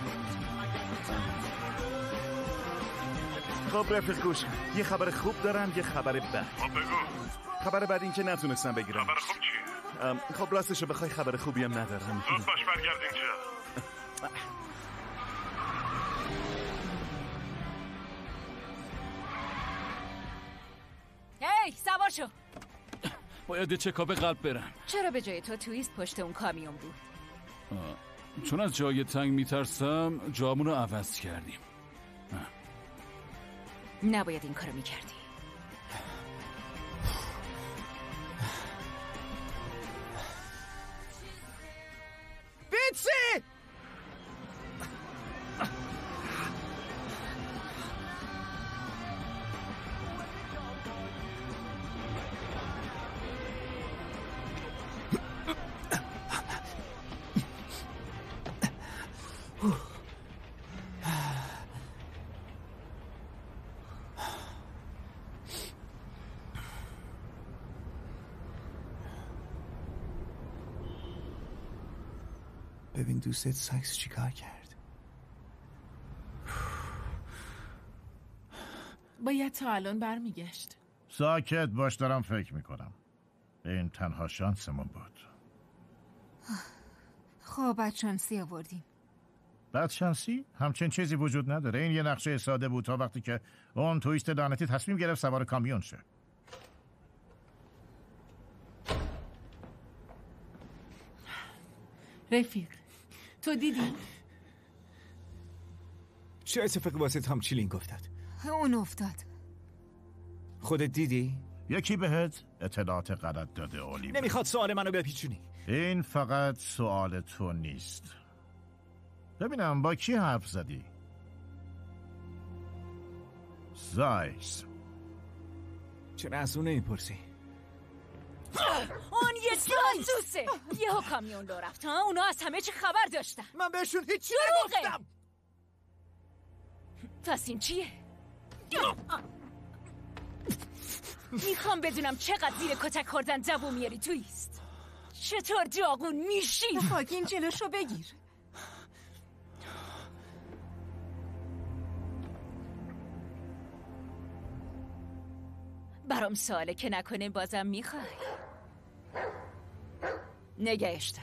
خب رفیق گوش، یه خبر خوب دارم یه خبر بد. خب بگو. خبر بد این که نتونستم بگیرم. خبر خوب چیه؟ خب راستشو بخوای خبر خوبی هم ندارم. زود باش برگرد اینجا. سوار شو. باید یه چکاپ قلب برم. چرا به جای تو تویست پشت اون کامیون بود؟ چون از جای تنگ میترسم جامون رو عوض کردیم. نباید این کارو میکردی. بیتسی! ببین دوستت ساکس چی کار کرد. باید تا الان برمیگشت. ساکت باش، دارم فکر میکنم. این تنها شانسمون بود. خب بد شانسی آوردیم. بد شانسی؟ همچین چیزی وجود نداره. این یه نقشه ساده بود تا وقتی که اون تویست لعنتی تصمیم گرفت سوار کامیون شه. رفیق تو دیدی؟ چه اتفاقی واسه تام چیلینگ افتاد؟ اون افتاد. خودت دیدی؟ یکی بهت اطلاعات غلط داده اولیور. نمیخواد سوال منو بپیچونی. این فقط سوال تو نیست. ببینم با کی حرف زدی؟ سایکس. چرا از اون نمیپرسی؟ اون یه جاسوسه. یهو کامیون لو رفت. اونا از همه چی خبر داشتن. من بهشون هیچی نگفتم. پس این چیه؟ میخوام بدونم چقدر زیر کتک خوردن زبون میاری تویست. چطور داغون میشی؟ خاکین جلوشو بگیر. برام سواله که نکنه بازم میخوای. نگهشتر.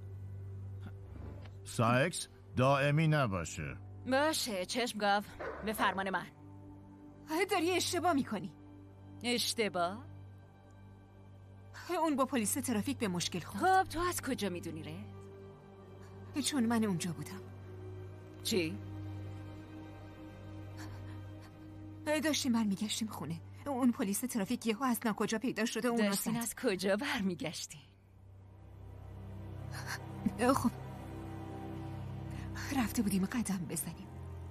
سایکس دائمی نباشه. باشه چشم گاو. به فرمان من. داری اشتباه میکنی. اشتباه؟ اون با پلیس ترافیک به مشکل خورد. خب تو از کجا میدونی ره؟ چون من اونجا بودم. چی؟ داشتیم برمیگشتیم خونه. اون پلیس ترافیک یهو از ناکجا پیدا شده. اون داشتین از کجا برمیگشتین؟ خب رفته بودیم قدم بزنیم.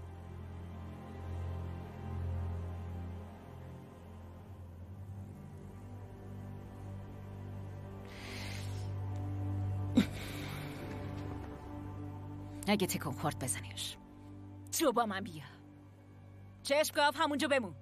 اگه تکون خورد بزنیش. تو با من بیا. چشم گاف همونجا بمون.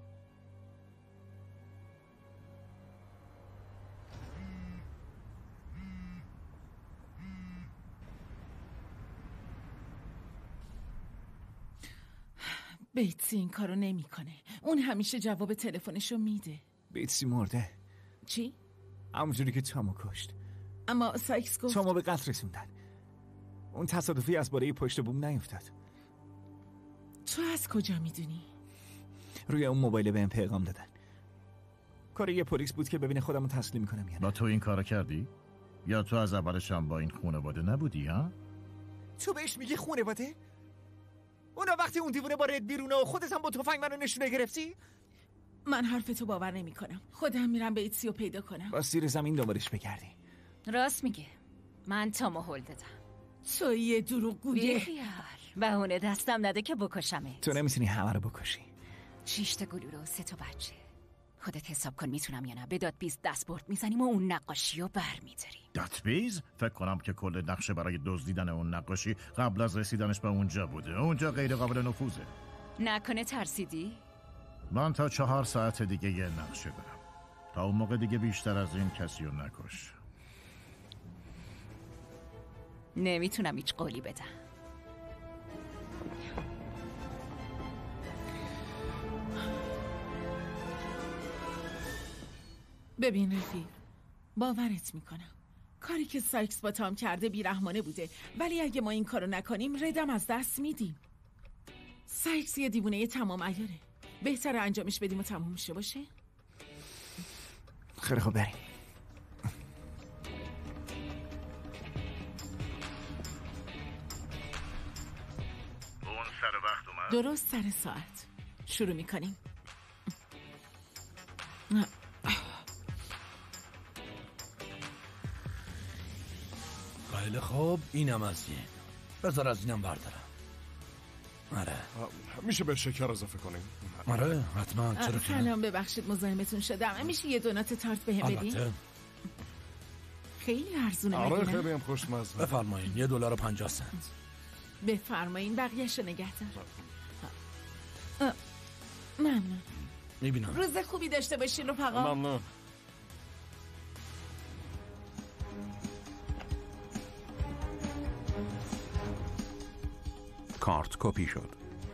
بیتسی این کارو نمیکنه. اون همیشه جواب تلفنشو میده. بیتسی مرده. چی؟ همونجوری که تامو کشت. اما سایکس گفت تامو به قتل رسوندن. اون تصادفی از بالای پشت بوم نیفتاد. تو از کجا میدونی؟ روی اون موبایل بهم پیغام دادن. کار یه پلیس بود که ببینه خودمو تسلیم کنم یا نه. با تو این کارو کردی؟ یا تو از اولش هم با این خانواده نبودی ها؟ تو بهش میگی خانواده؟ اونا وقتی اون دیوونه با رد بیرونه و خودت هم با تفنگ منو نشونه گرفتی؟ من حرفتو باور نمی کنم. خودم میرم بیتسی رو پیدا کنم. با زیر زمین دنبالش بگردی. راست میگه. من تامو هل دادم. تو یه دروغگویه. بیخیال. بهونه دستم نده که بکشمت. تو نمیتونی همه رو بکشی. شش تا گلوله و سه تا بچه. خودت حساب کن میتونم یا نه. به داتبیز دستبرد میزنیم و اون نقاشی رو برمیداریم. داتبیز؟ فکر کنم که کل نقشه برای دزدیدن اون نقاشی قبل از رسیدنش به اونجا بوده. اونجا غیر قابل نفوذه. نکنه ترسیدی؟ من تا چهار ساعت دیگه یه نقشه دارم. تا اون موقع دیگه بیشتر از این کسی رو نکش. نمیتونم هیچ قولی بدم. ببین رفیق، باورت میکنم کاری که سایکس با تام کرده بیرحمانه بوده، ولی اگه ما این کارو نکنیم ردم از دست میدیم. سایکس یه دیوونه یه تمام عیاره. بهتره انجامش بدیم و تموم شه باشه. خیلی خوب بریم. اون سر وقت اومد؟ درست سر ساعت. شروع میکنیم. خیلی خوب، اینم از این. بذار از اینم بردارم. آره. میشه به شکر اضافه کنیم؟ آره حتما. چرا که سلام، ببخشید مزاحمتون شدم. میشه یه دونات تارت بهم بدین؟ البته. خیلی ارزونه. آره مگه نه؟ خیلی هم خوشمزه. بفرمایین یه دلار و پنجاه سنت. بفرمایین بقیه‌شو نگه دار. ممنون. میبینم. روز خوبی داشته باشین رفقا. ممنون. کارت کپی شد.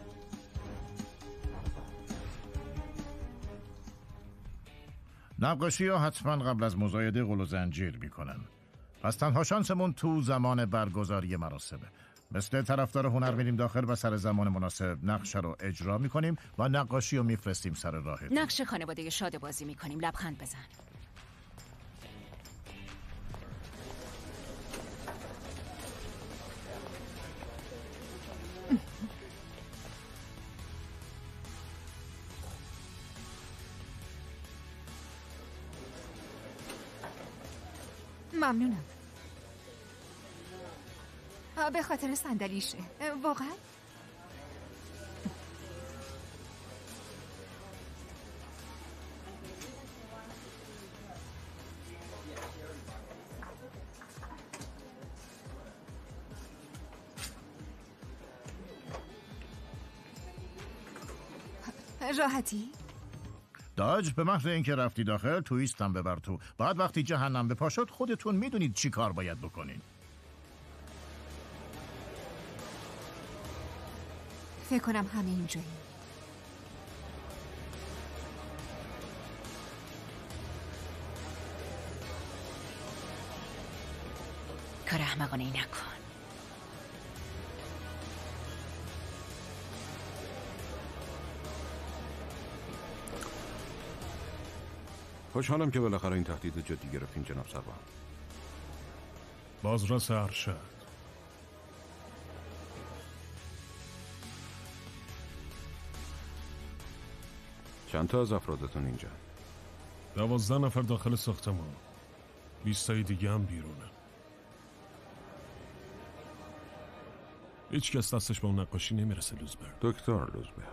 نقاشی ها حتما قبل از مزایده غل و زنجیر میکنن. پس تنها شانسمون تو زمان برگزاری مراسمه. مثل طرفدار هنر میریم داخل و سر زمان مناسب نقشه رو اجرا میکنیم و نقاشی رو میفرستیم سر راه. نقشه خانواده شاد بازی میکنیم. لبخند بزن. ممنونم. به خاطر صندلیشه. واقعا؟ راحتی؟ داج به محض اینکه رفتی داخل تویستم ببر تو. بعد وقتی جهنم به پا شد خودتون میدونید چی کار باید بکنین. فکر کنم همه اینجایی. کار احمقانه ای نکن. خوشحالم که بالاخره این تهدید جدی گرفتین جناب سروان. بازرس ارشد. چند تا از افرادتون اینجا؟ دوازده نفر داخل ساختمان. بیست تای دیگه هم بیرونه. هیچ کس دستش به اون نقاشی نمیرسه لوزبرگ. دکتر لوزبرگ.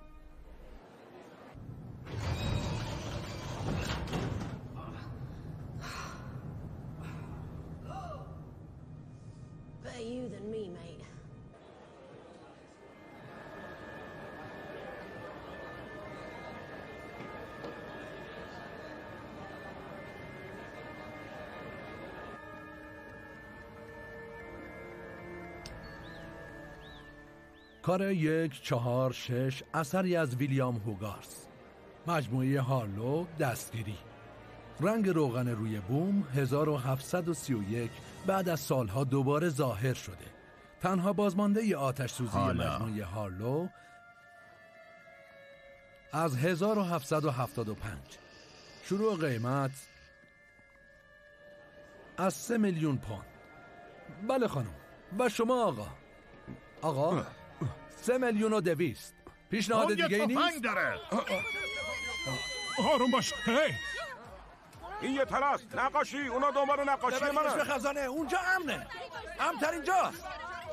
کار یک چهار شش اثری از ویلیام هوگارس. مجموعه هارلو دستگیری. رنگ روغن روی بوم هزار و هفتصد و سی و یک بعد از سالها دوباره ظاهر شده. تنها بازمانده آتش سوزی مجموعه هارلو از هزار و هفتصد و هفتاد و پنج. شروع قیمت از سه میلیون پوند. بله خانم. و شما آقا؟ آقا؟ سه میلیون و دویست. پیشنهاد دیگه نیست؟ داره. آروم باش. هی این یه تلاست. نقاشی. اونا دنبال نقاشی منه. به خزانه. اونجا امنه. امتر اینجاست.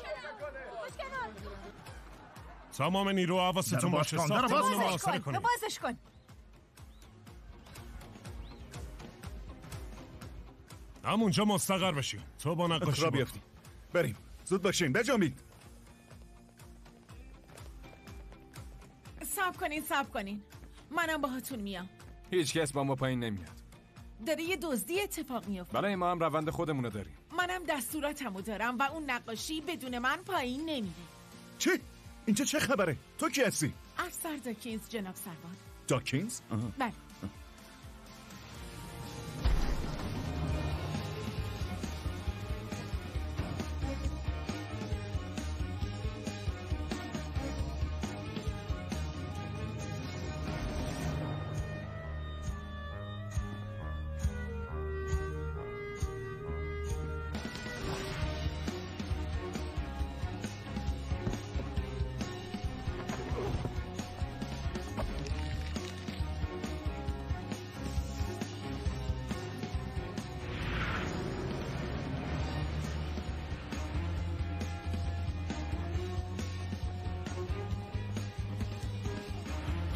تمام نیرو حواستون باشه. ساختمون رو محاصره کنیم. بازش کن. همونجا مستقر بشین. تو با نقاشی را بیفتیم. بریم. زود باشین. بجامید. صبر کنین صبر کنین. منم باهاتون میام. هیچ کس با ما پایین نمیاد. داره یه دزدی اتفاق میفته. برای ما هم روند خودمونو داریم. منم دستوراتمو دارم و اون نقاشی بدون من پایین نمیره. چی؟ اینجا چه خبره؟ تو کی هستی؟ افسر داکینز جناب سروان. داکینز؟ بله.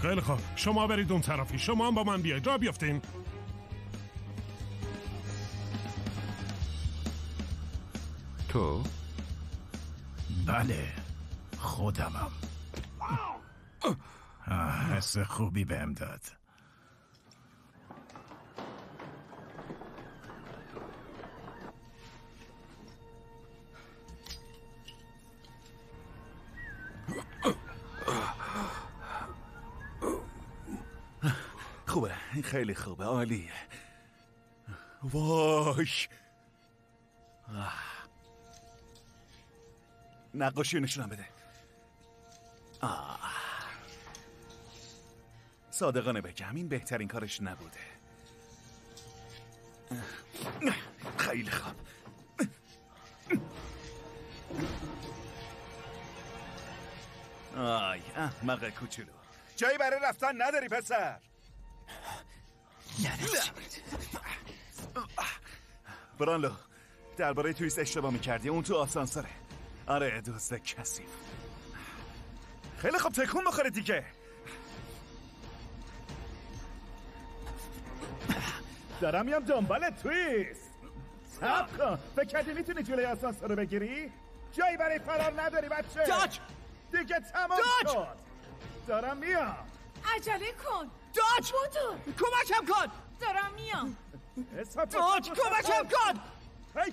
خیلی خوب، شما برید اون طرفی، شما هم با من بیاید. را بیافتین. تو؟ بله، خودمم. حس خوبی بهم داد. خوبه، این خیلی خوبه، عالیه. وای، نقاشی نشونم بده. آه. صادقانه بگم این بهترین کارش نبوده. خیلی خوب. آی احمق کوچولو، جایی برای رفتن نداری پسر. برانلو، درباره تویست اشتباه میکردی، اون تو آسانسوره. آره دوست کثیف. خیلی خوب، تکون بخوره دیگه. دارم میام دنبال تویست. صبر کن، فکر کردی میتونی جلوی آسانسور رو بگیری؟ جایی برای فرار نداری بچه. داج! دیگه تمام شد. دارم میام. عجله کن. داج! بودو. کمکم کن. دارم میام. داج کمکم کن. هی.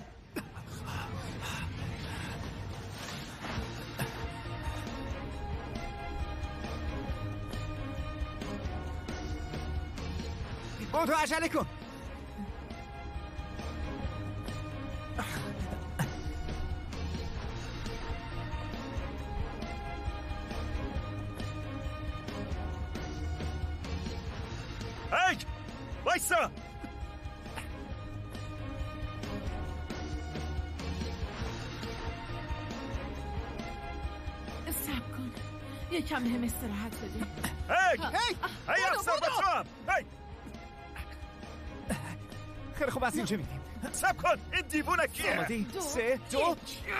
بودو عجله کن. هی! وایسا! صبر کن، یکم بهم استراحت بده. هی! هی! هی افسر بچه‌ام! هی! خیلی خوب، از اینجا میدیم. صبر کن، این دیوونه کیه؟ آمادی؟ سه، دو...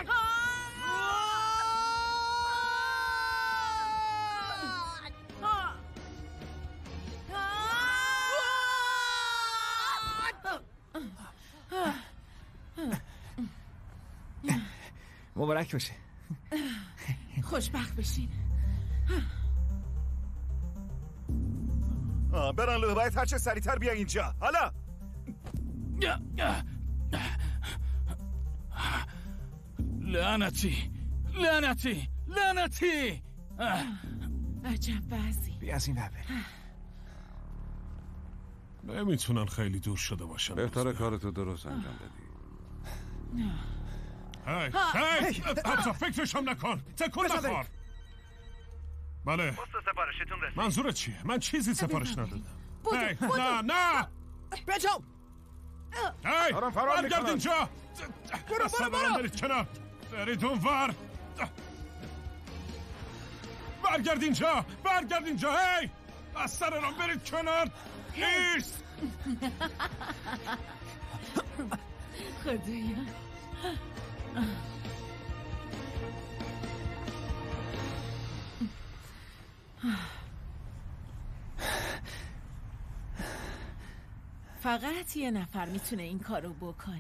مبارک باشه. خوشبخت بشین. بران لو، باید هرچه سریعتر بیا اینجا. حالا لعنتی لعنتی لعنتی. عجب بعضی. بیا از این ور بریم. نمیتونن خیلی دور شده باشن. بهتره کارتو درست انجام بدی. هی هی حتی فکرشم نکن. تکون نخور. بله، پست سفارشتون رسید. منظورت چیه؟ من چیزی سفارش ندادم. هی نه نه بچو. هی برگرد اینجا. برو برو برو. برید کنار. برید اون ور. برگرد اینجا. برگرد اینجا. هی از سر رام برید کنار. نیست. خدایا. فقط یه نفر میتونه این کارو بکنه.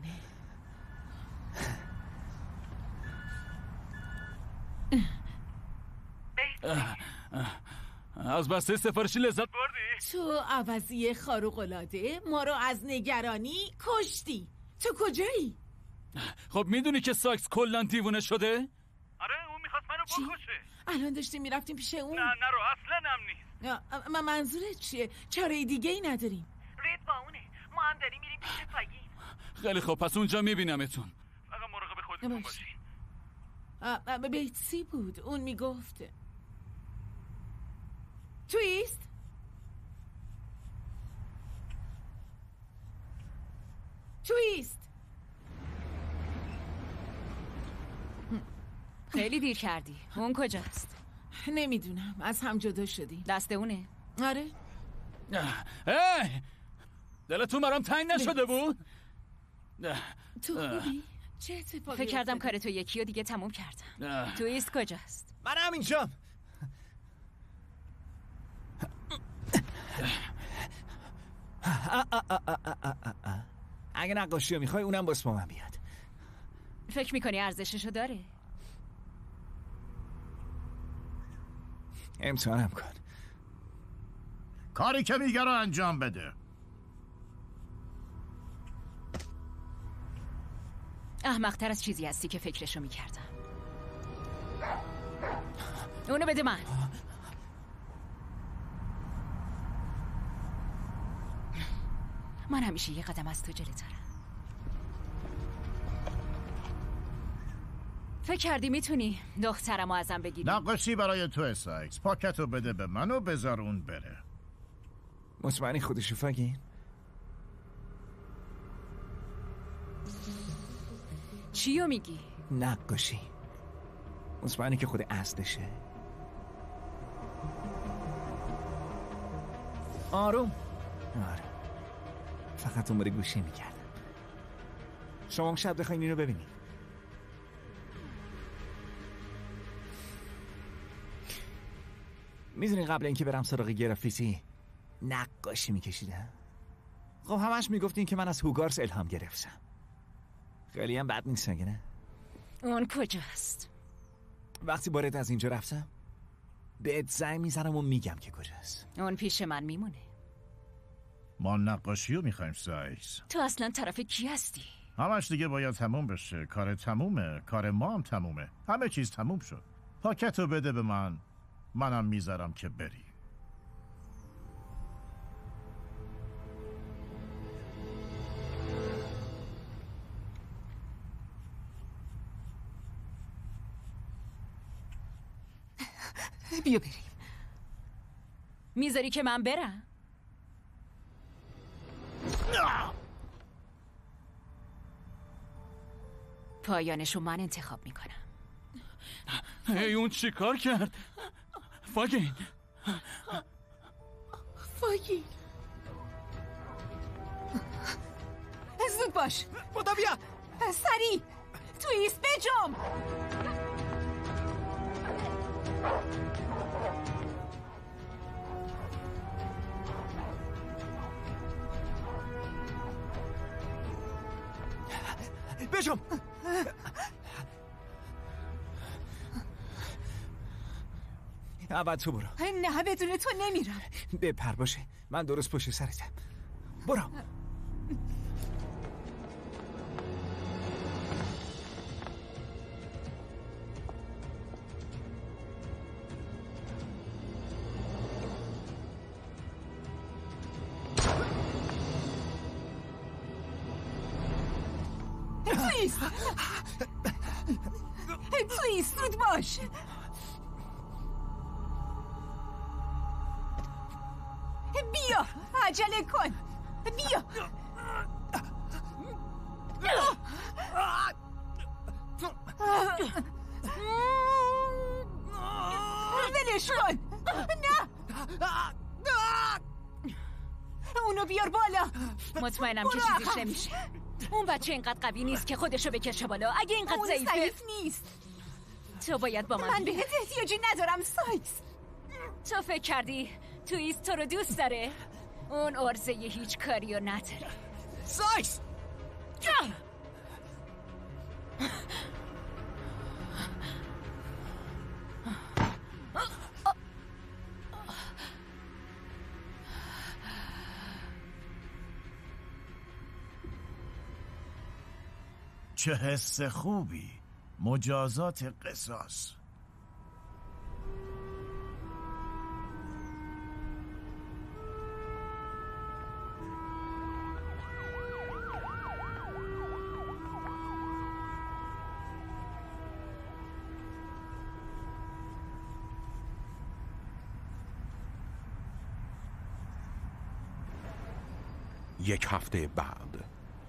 از بسته سفارشی لذت بردی؟ تو عوضی خارق‌العاده ما رو از نگرانی کشتی. تو کجایی؟ خب میدونی که ساکس کلن دیوونه شده؟ آره اون میخواست منو بکشه. الان داشتیم میرفتیم پیش اون. نه نرو، اصلا هم نیست. من منظورت چیه؟ چاره دیگه ای نداریم. رید با اونه، ما هم داریم میریم پیش فاگین. خیلی خب، پس اونجا میبینمتون. فقط مراقب خودتون باشین. بیتسی بود، اون میگفت. تویست؟ تویست؟ خیلی دیر کردی. اون کجاست؟ نمیدونم، از هم جدا شدی. دست اونه؟ آره. هی! دلتون برام تنگ نشده بود؟ تو خوبی؟ چه اتفاقی فکر کردم کار تو یکی و دیگه تموم کردم. تویست کجاست؟ من هم اینجام. اگه نقاشی رو میخوای اونم باس با من بیاد. فکر میکنی ارزششو داره؟ امتحانم کن. کاری که میگه رو انجام بده. احمق‌تر از چیزی هستی که فکرشو میکردم. اونو بده من. من همیشه یه قدم از تو جلوترم. فکر کردی میتونی دخترمو ازم بگیری؟ نقاشی برای تو سایکس. پاکتو بده به من و بذار اون بره. مطمئنی خودشو فگین؟ چیو میگی؟ نقاشی. مطمئنی که خود اصلشه؟ آروم. آره. فقط دنبال گوشی میکردم. شما اون شب بخواین اینو ببینید. میدونی قبل اینکه برم سراغ گرافیتی نقاشی میکشیدم؟ خب همش میگفتین که من از هوگارس الهام گرفتم. خیلی هم بد نیست مگه نه؟ اون کجاست؟ وقتی وارد از اینجا رفتم بهت زنگ میزنم و میگم که کجاست. اون پیش من میمونه. ما نقاشی رو میخوایم سایکس. تو اصلا طرف کی هستی؟ همش دیگه باید تموم بشه. کار تمومه. کار ما هم تمومه. همه چیز تموم شد. پاکتو بده به من. منم میذارم که بری. بیا بریم. میذاری که من برم؟ پایانشو من انتخاب میکنم. هی اون چی کار کرد؟ فاگین فاگین زود باش. بودا بیا سریع. تویست بجم. بجم. اول تو برو. نه بدون تو نمیرم. بپر باشه. من درست پشت سرتم. برو. تویست. تویست زود باش. بیا عجله کن. بیا. ولش کن. نه اونو بیار بالا. مطمئنم که چیزیش نمیشه. اون بچه اینقدر قوی نیست که خودشو بکشه بالا. اگه اینقدر ضعیفه ضعیف نیست. تو باید با من من بهت احتیاجی ندارم سایکس. تو فکر کردی تویست تو رو دوست داره؟ اون عرضه ی هیچ کاریو نداره. سایکس چه حس خوبی. مجازات قصاص. یک هفته بعد.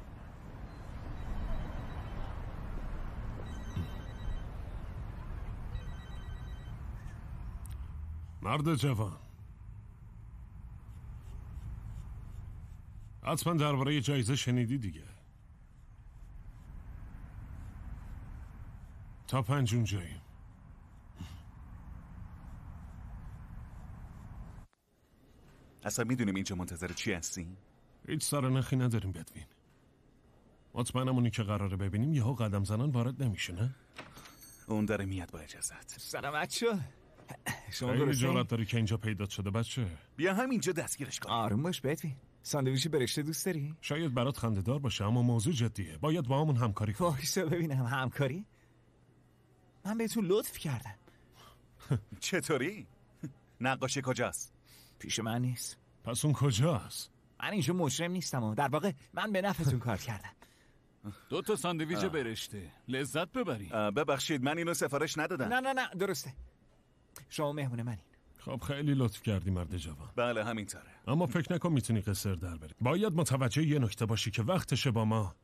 مرد جوان، حتما درباره جایزه شنیدی دیگه. تا پنج اونجاییم. اصلا میدونیم اینجا منتظر چی هستیم؟ هیچ سرنخی نداریم بدوین. مطمئنم اونی که قراره ببینیم یهو قدم زنان وارد نمیشه نه؟ اون داره میاد با اجازت. سلامت شو. شما خیلی جرأت داری که اینجا پیدات شده بچه. بیا همینجا دستگیرش کن. آروم باش بدوین. ساندویچ برشته دوست داری؟ شاید برات خنده‌دار باشه اما موضوع جدیه. باید با همون همکاری کنی. وایسا ببینم همکاری؟ من بهتون لطف کردم. چطوری؟ نقاشی کجاست؟ پیش من نیست. پس اون کجاست؟ من اینجا مجرم نیستم و در واقع من به نفعتون کار کردم. دو تا ساندویچ برشته لذت ببری. ببخشید من اینو سفارش ندادم. نه نه نه درسته. شما مهمون منین. خب خیلی لطف کردی مرد جوان. بله همینطوره. اما فکر نکن میتونی قصر در بری. باید متوجه یه نکته باشی که وقتشه با ما.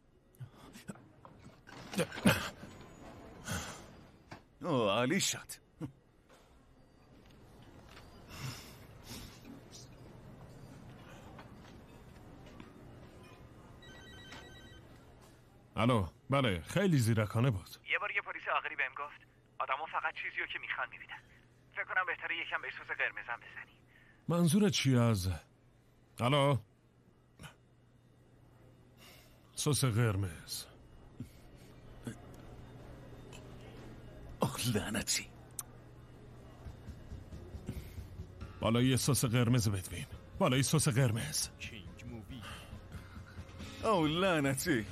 اوه عالی شد. الو بله خیلی زیرکانه بود. یه بار یه پلیس آخری بهم گفت آدمو فقط چیزیو که میخوان میبینن. فکر کنم بهتره یکم به سس قرمزم بزنی. منظور چی از الو؟ سس قرمز. آخ لعنتی. بالای سس قرمز بدوین. بالای سس قرمز. کینگ مووی. آه لعنتی.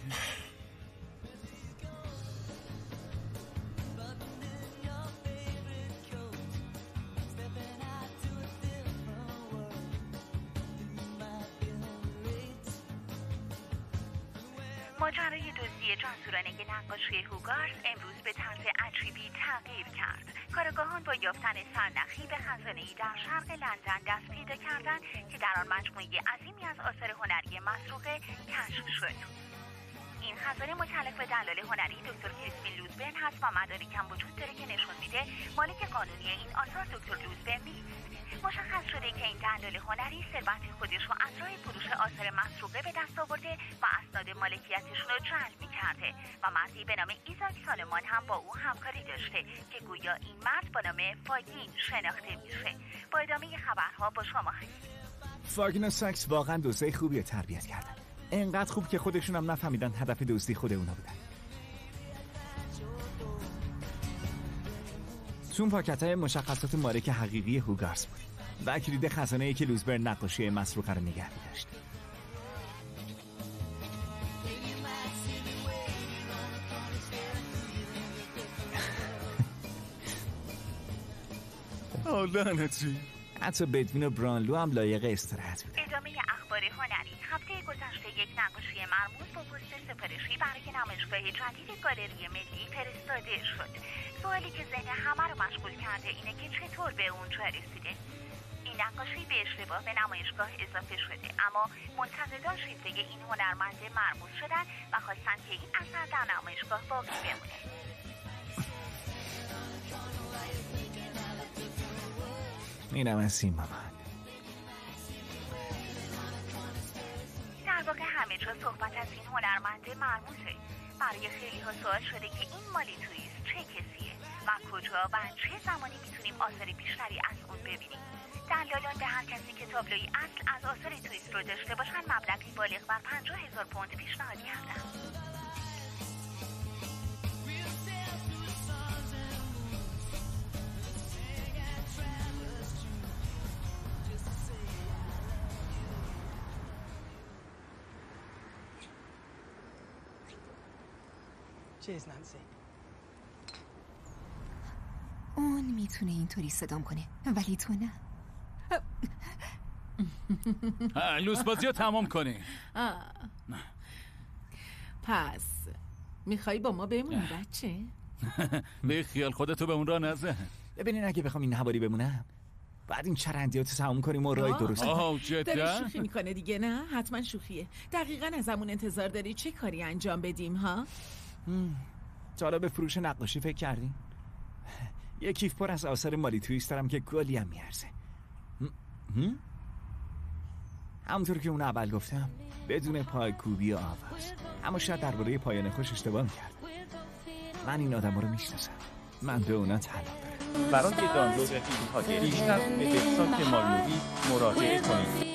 ماجرای دزدی جانسورانه نقاشی هوگارس امروز به طرز عجیبی تغییر کرد. کارآگاهان با یافتن سرنخی به خزانه‌ای در شرق لندن دست پیدا کردند که در آن مجموعه عظیمی از آثار هنری مسروقه کشف شد. این خزانه متعلق به دلال هنری دکتر کریسپین لوزبرن هست و مدارکی هم وجود داره که نشون میده مالک قانونی این آثار دکتر لوزبرن نیست. مشخص شده که این دلال هنری ثروت خودش رو از راه فروش آثار مسروقه به دست آورده و اسناد مالکیتشون رو جعل می‌کرده و مردی به نام ایزاک سالمان هم با او همکاری داشته که گویا این مرد با نام فاگین شناخته میشه. با ادامه خبرها با شما هستیم. فاگین و ساکس واقعا دوستای خوبی تربیت کردن. اینقدر خوب که خودشون هم نفهمیدن هدف دزدی خود اونا بودن. چون پاکت‌های مشخصات مالک حقیقی هوگارس بود و کلید خزانه‌ای که لوزبرن نقاشی مسروقه رو نگه می‌داشت. آه لعنتی. حتی بدوین و برانلو هم لایق استراحت بودن. ادامه اخبار هنری. هفته گذشته یک نقاشی مرموز با پست سفارشی برای نمایشگاه جدید گالری ملی فرستاده شد. سوالی که ذهن همه رو مشغول کرده اینه که چطور به اونجا رسیده. این نقاشی به اشتباه به نمایشگاه اضافه شده، اما منتقدان شیفته این هنرمند مرموز شدن و خواستن که این اثر در نمایشگاه باقی بمونه. اینم از این مامان. در واقع همه جا صحبت از این هنرمند مرموزه. برای خیلی ها سوال شده که این مالی تویست چه کسیه و کجا و چه زمانی میتونیم آثار بیشتری از اون ببینیم. دلالان به هر کسی که تابلوی اصل از آثار تویست رو داشته باشن مبلغی بالغ بر پنجاه هزار پوند پیشنهاد کردن. اون میتونه اینطوری صدام کنه ولی تو نه. لوس بازی رو تمام کنی. پس میخوایی با ما بمونی بچه؟ به خیال خودتو به اون را نزن. ببینین اگه بخوام این نواری بمونم بعد این چرندیاتو تمام کنیم و راه درست آه جدا داری شوخی میکنه دیگه نه؟ حتما شوخیه. دقیقاً از همون انتظار داری چه کاری انجام بدیم ها؟ تا حالا به فروش نقاشی فکر کردین؟ یه کیف پر از آثار مالی تویست دارم که گلی هم میارزه. همونطور که اون اول گفتم بدون پایکوبی و آواز. اما شاید درباره پایان خوش اشتباه میکرد. من این آدم رو میشناسم. من به اونا طلاق دارم. برای دانلود فیلم‌های بیشتر به وبسایت مالنویس مراجعه کنید.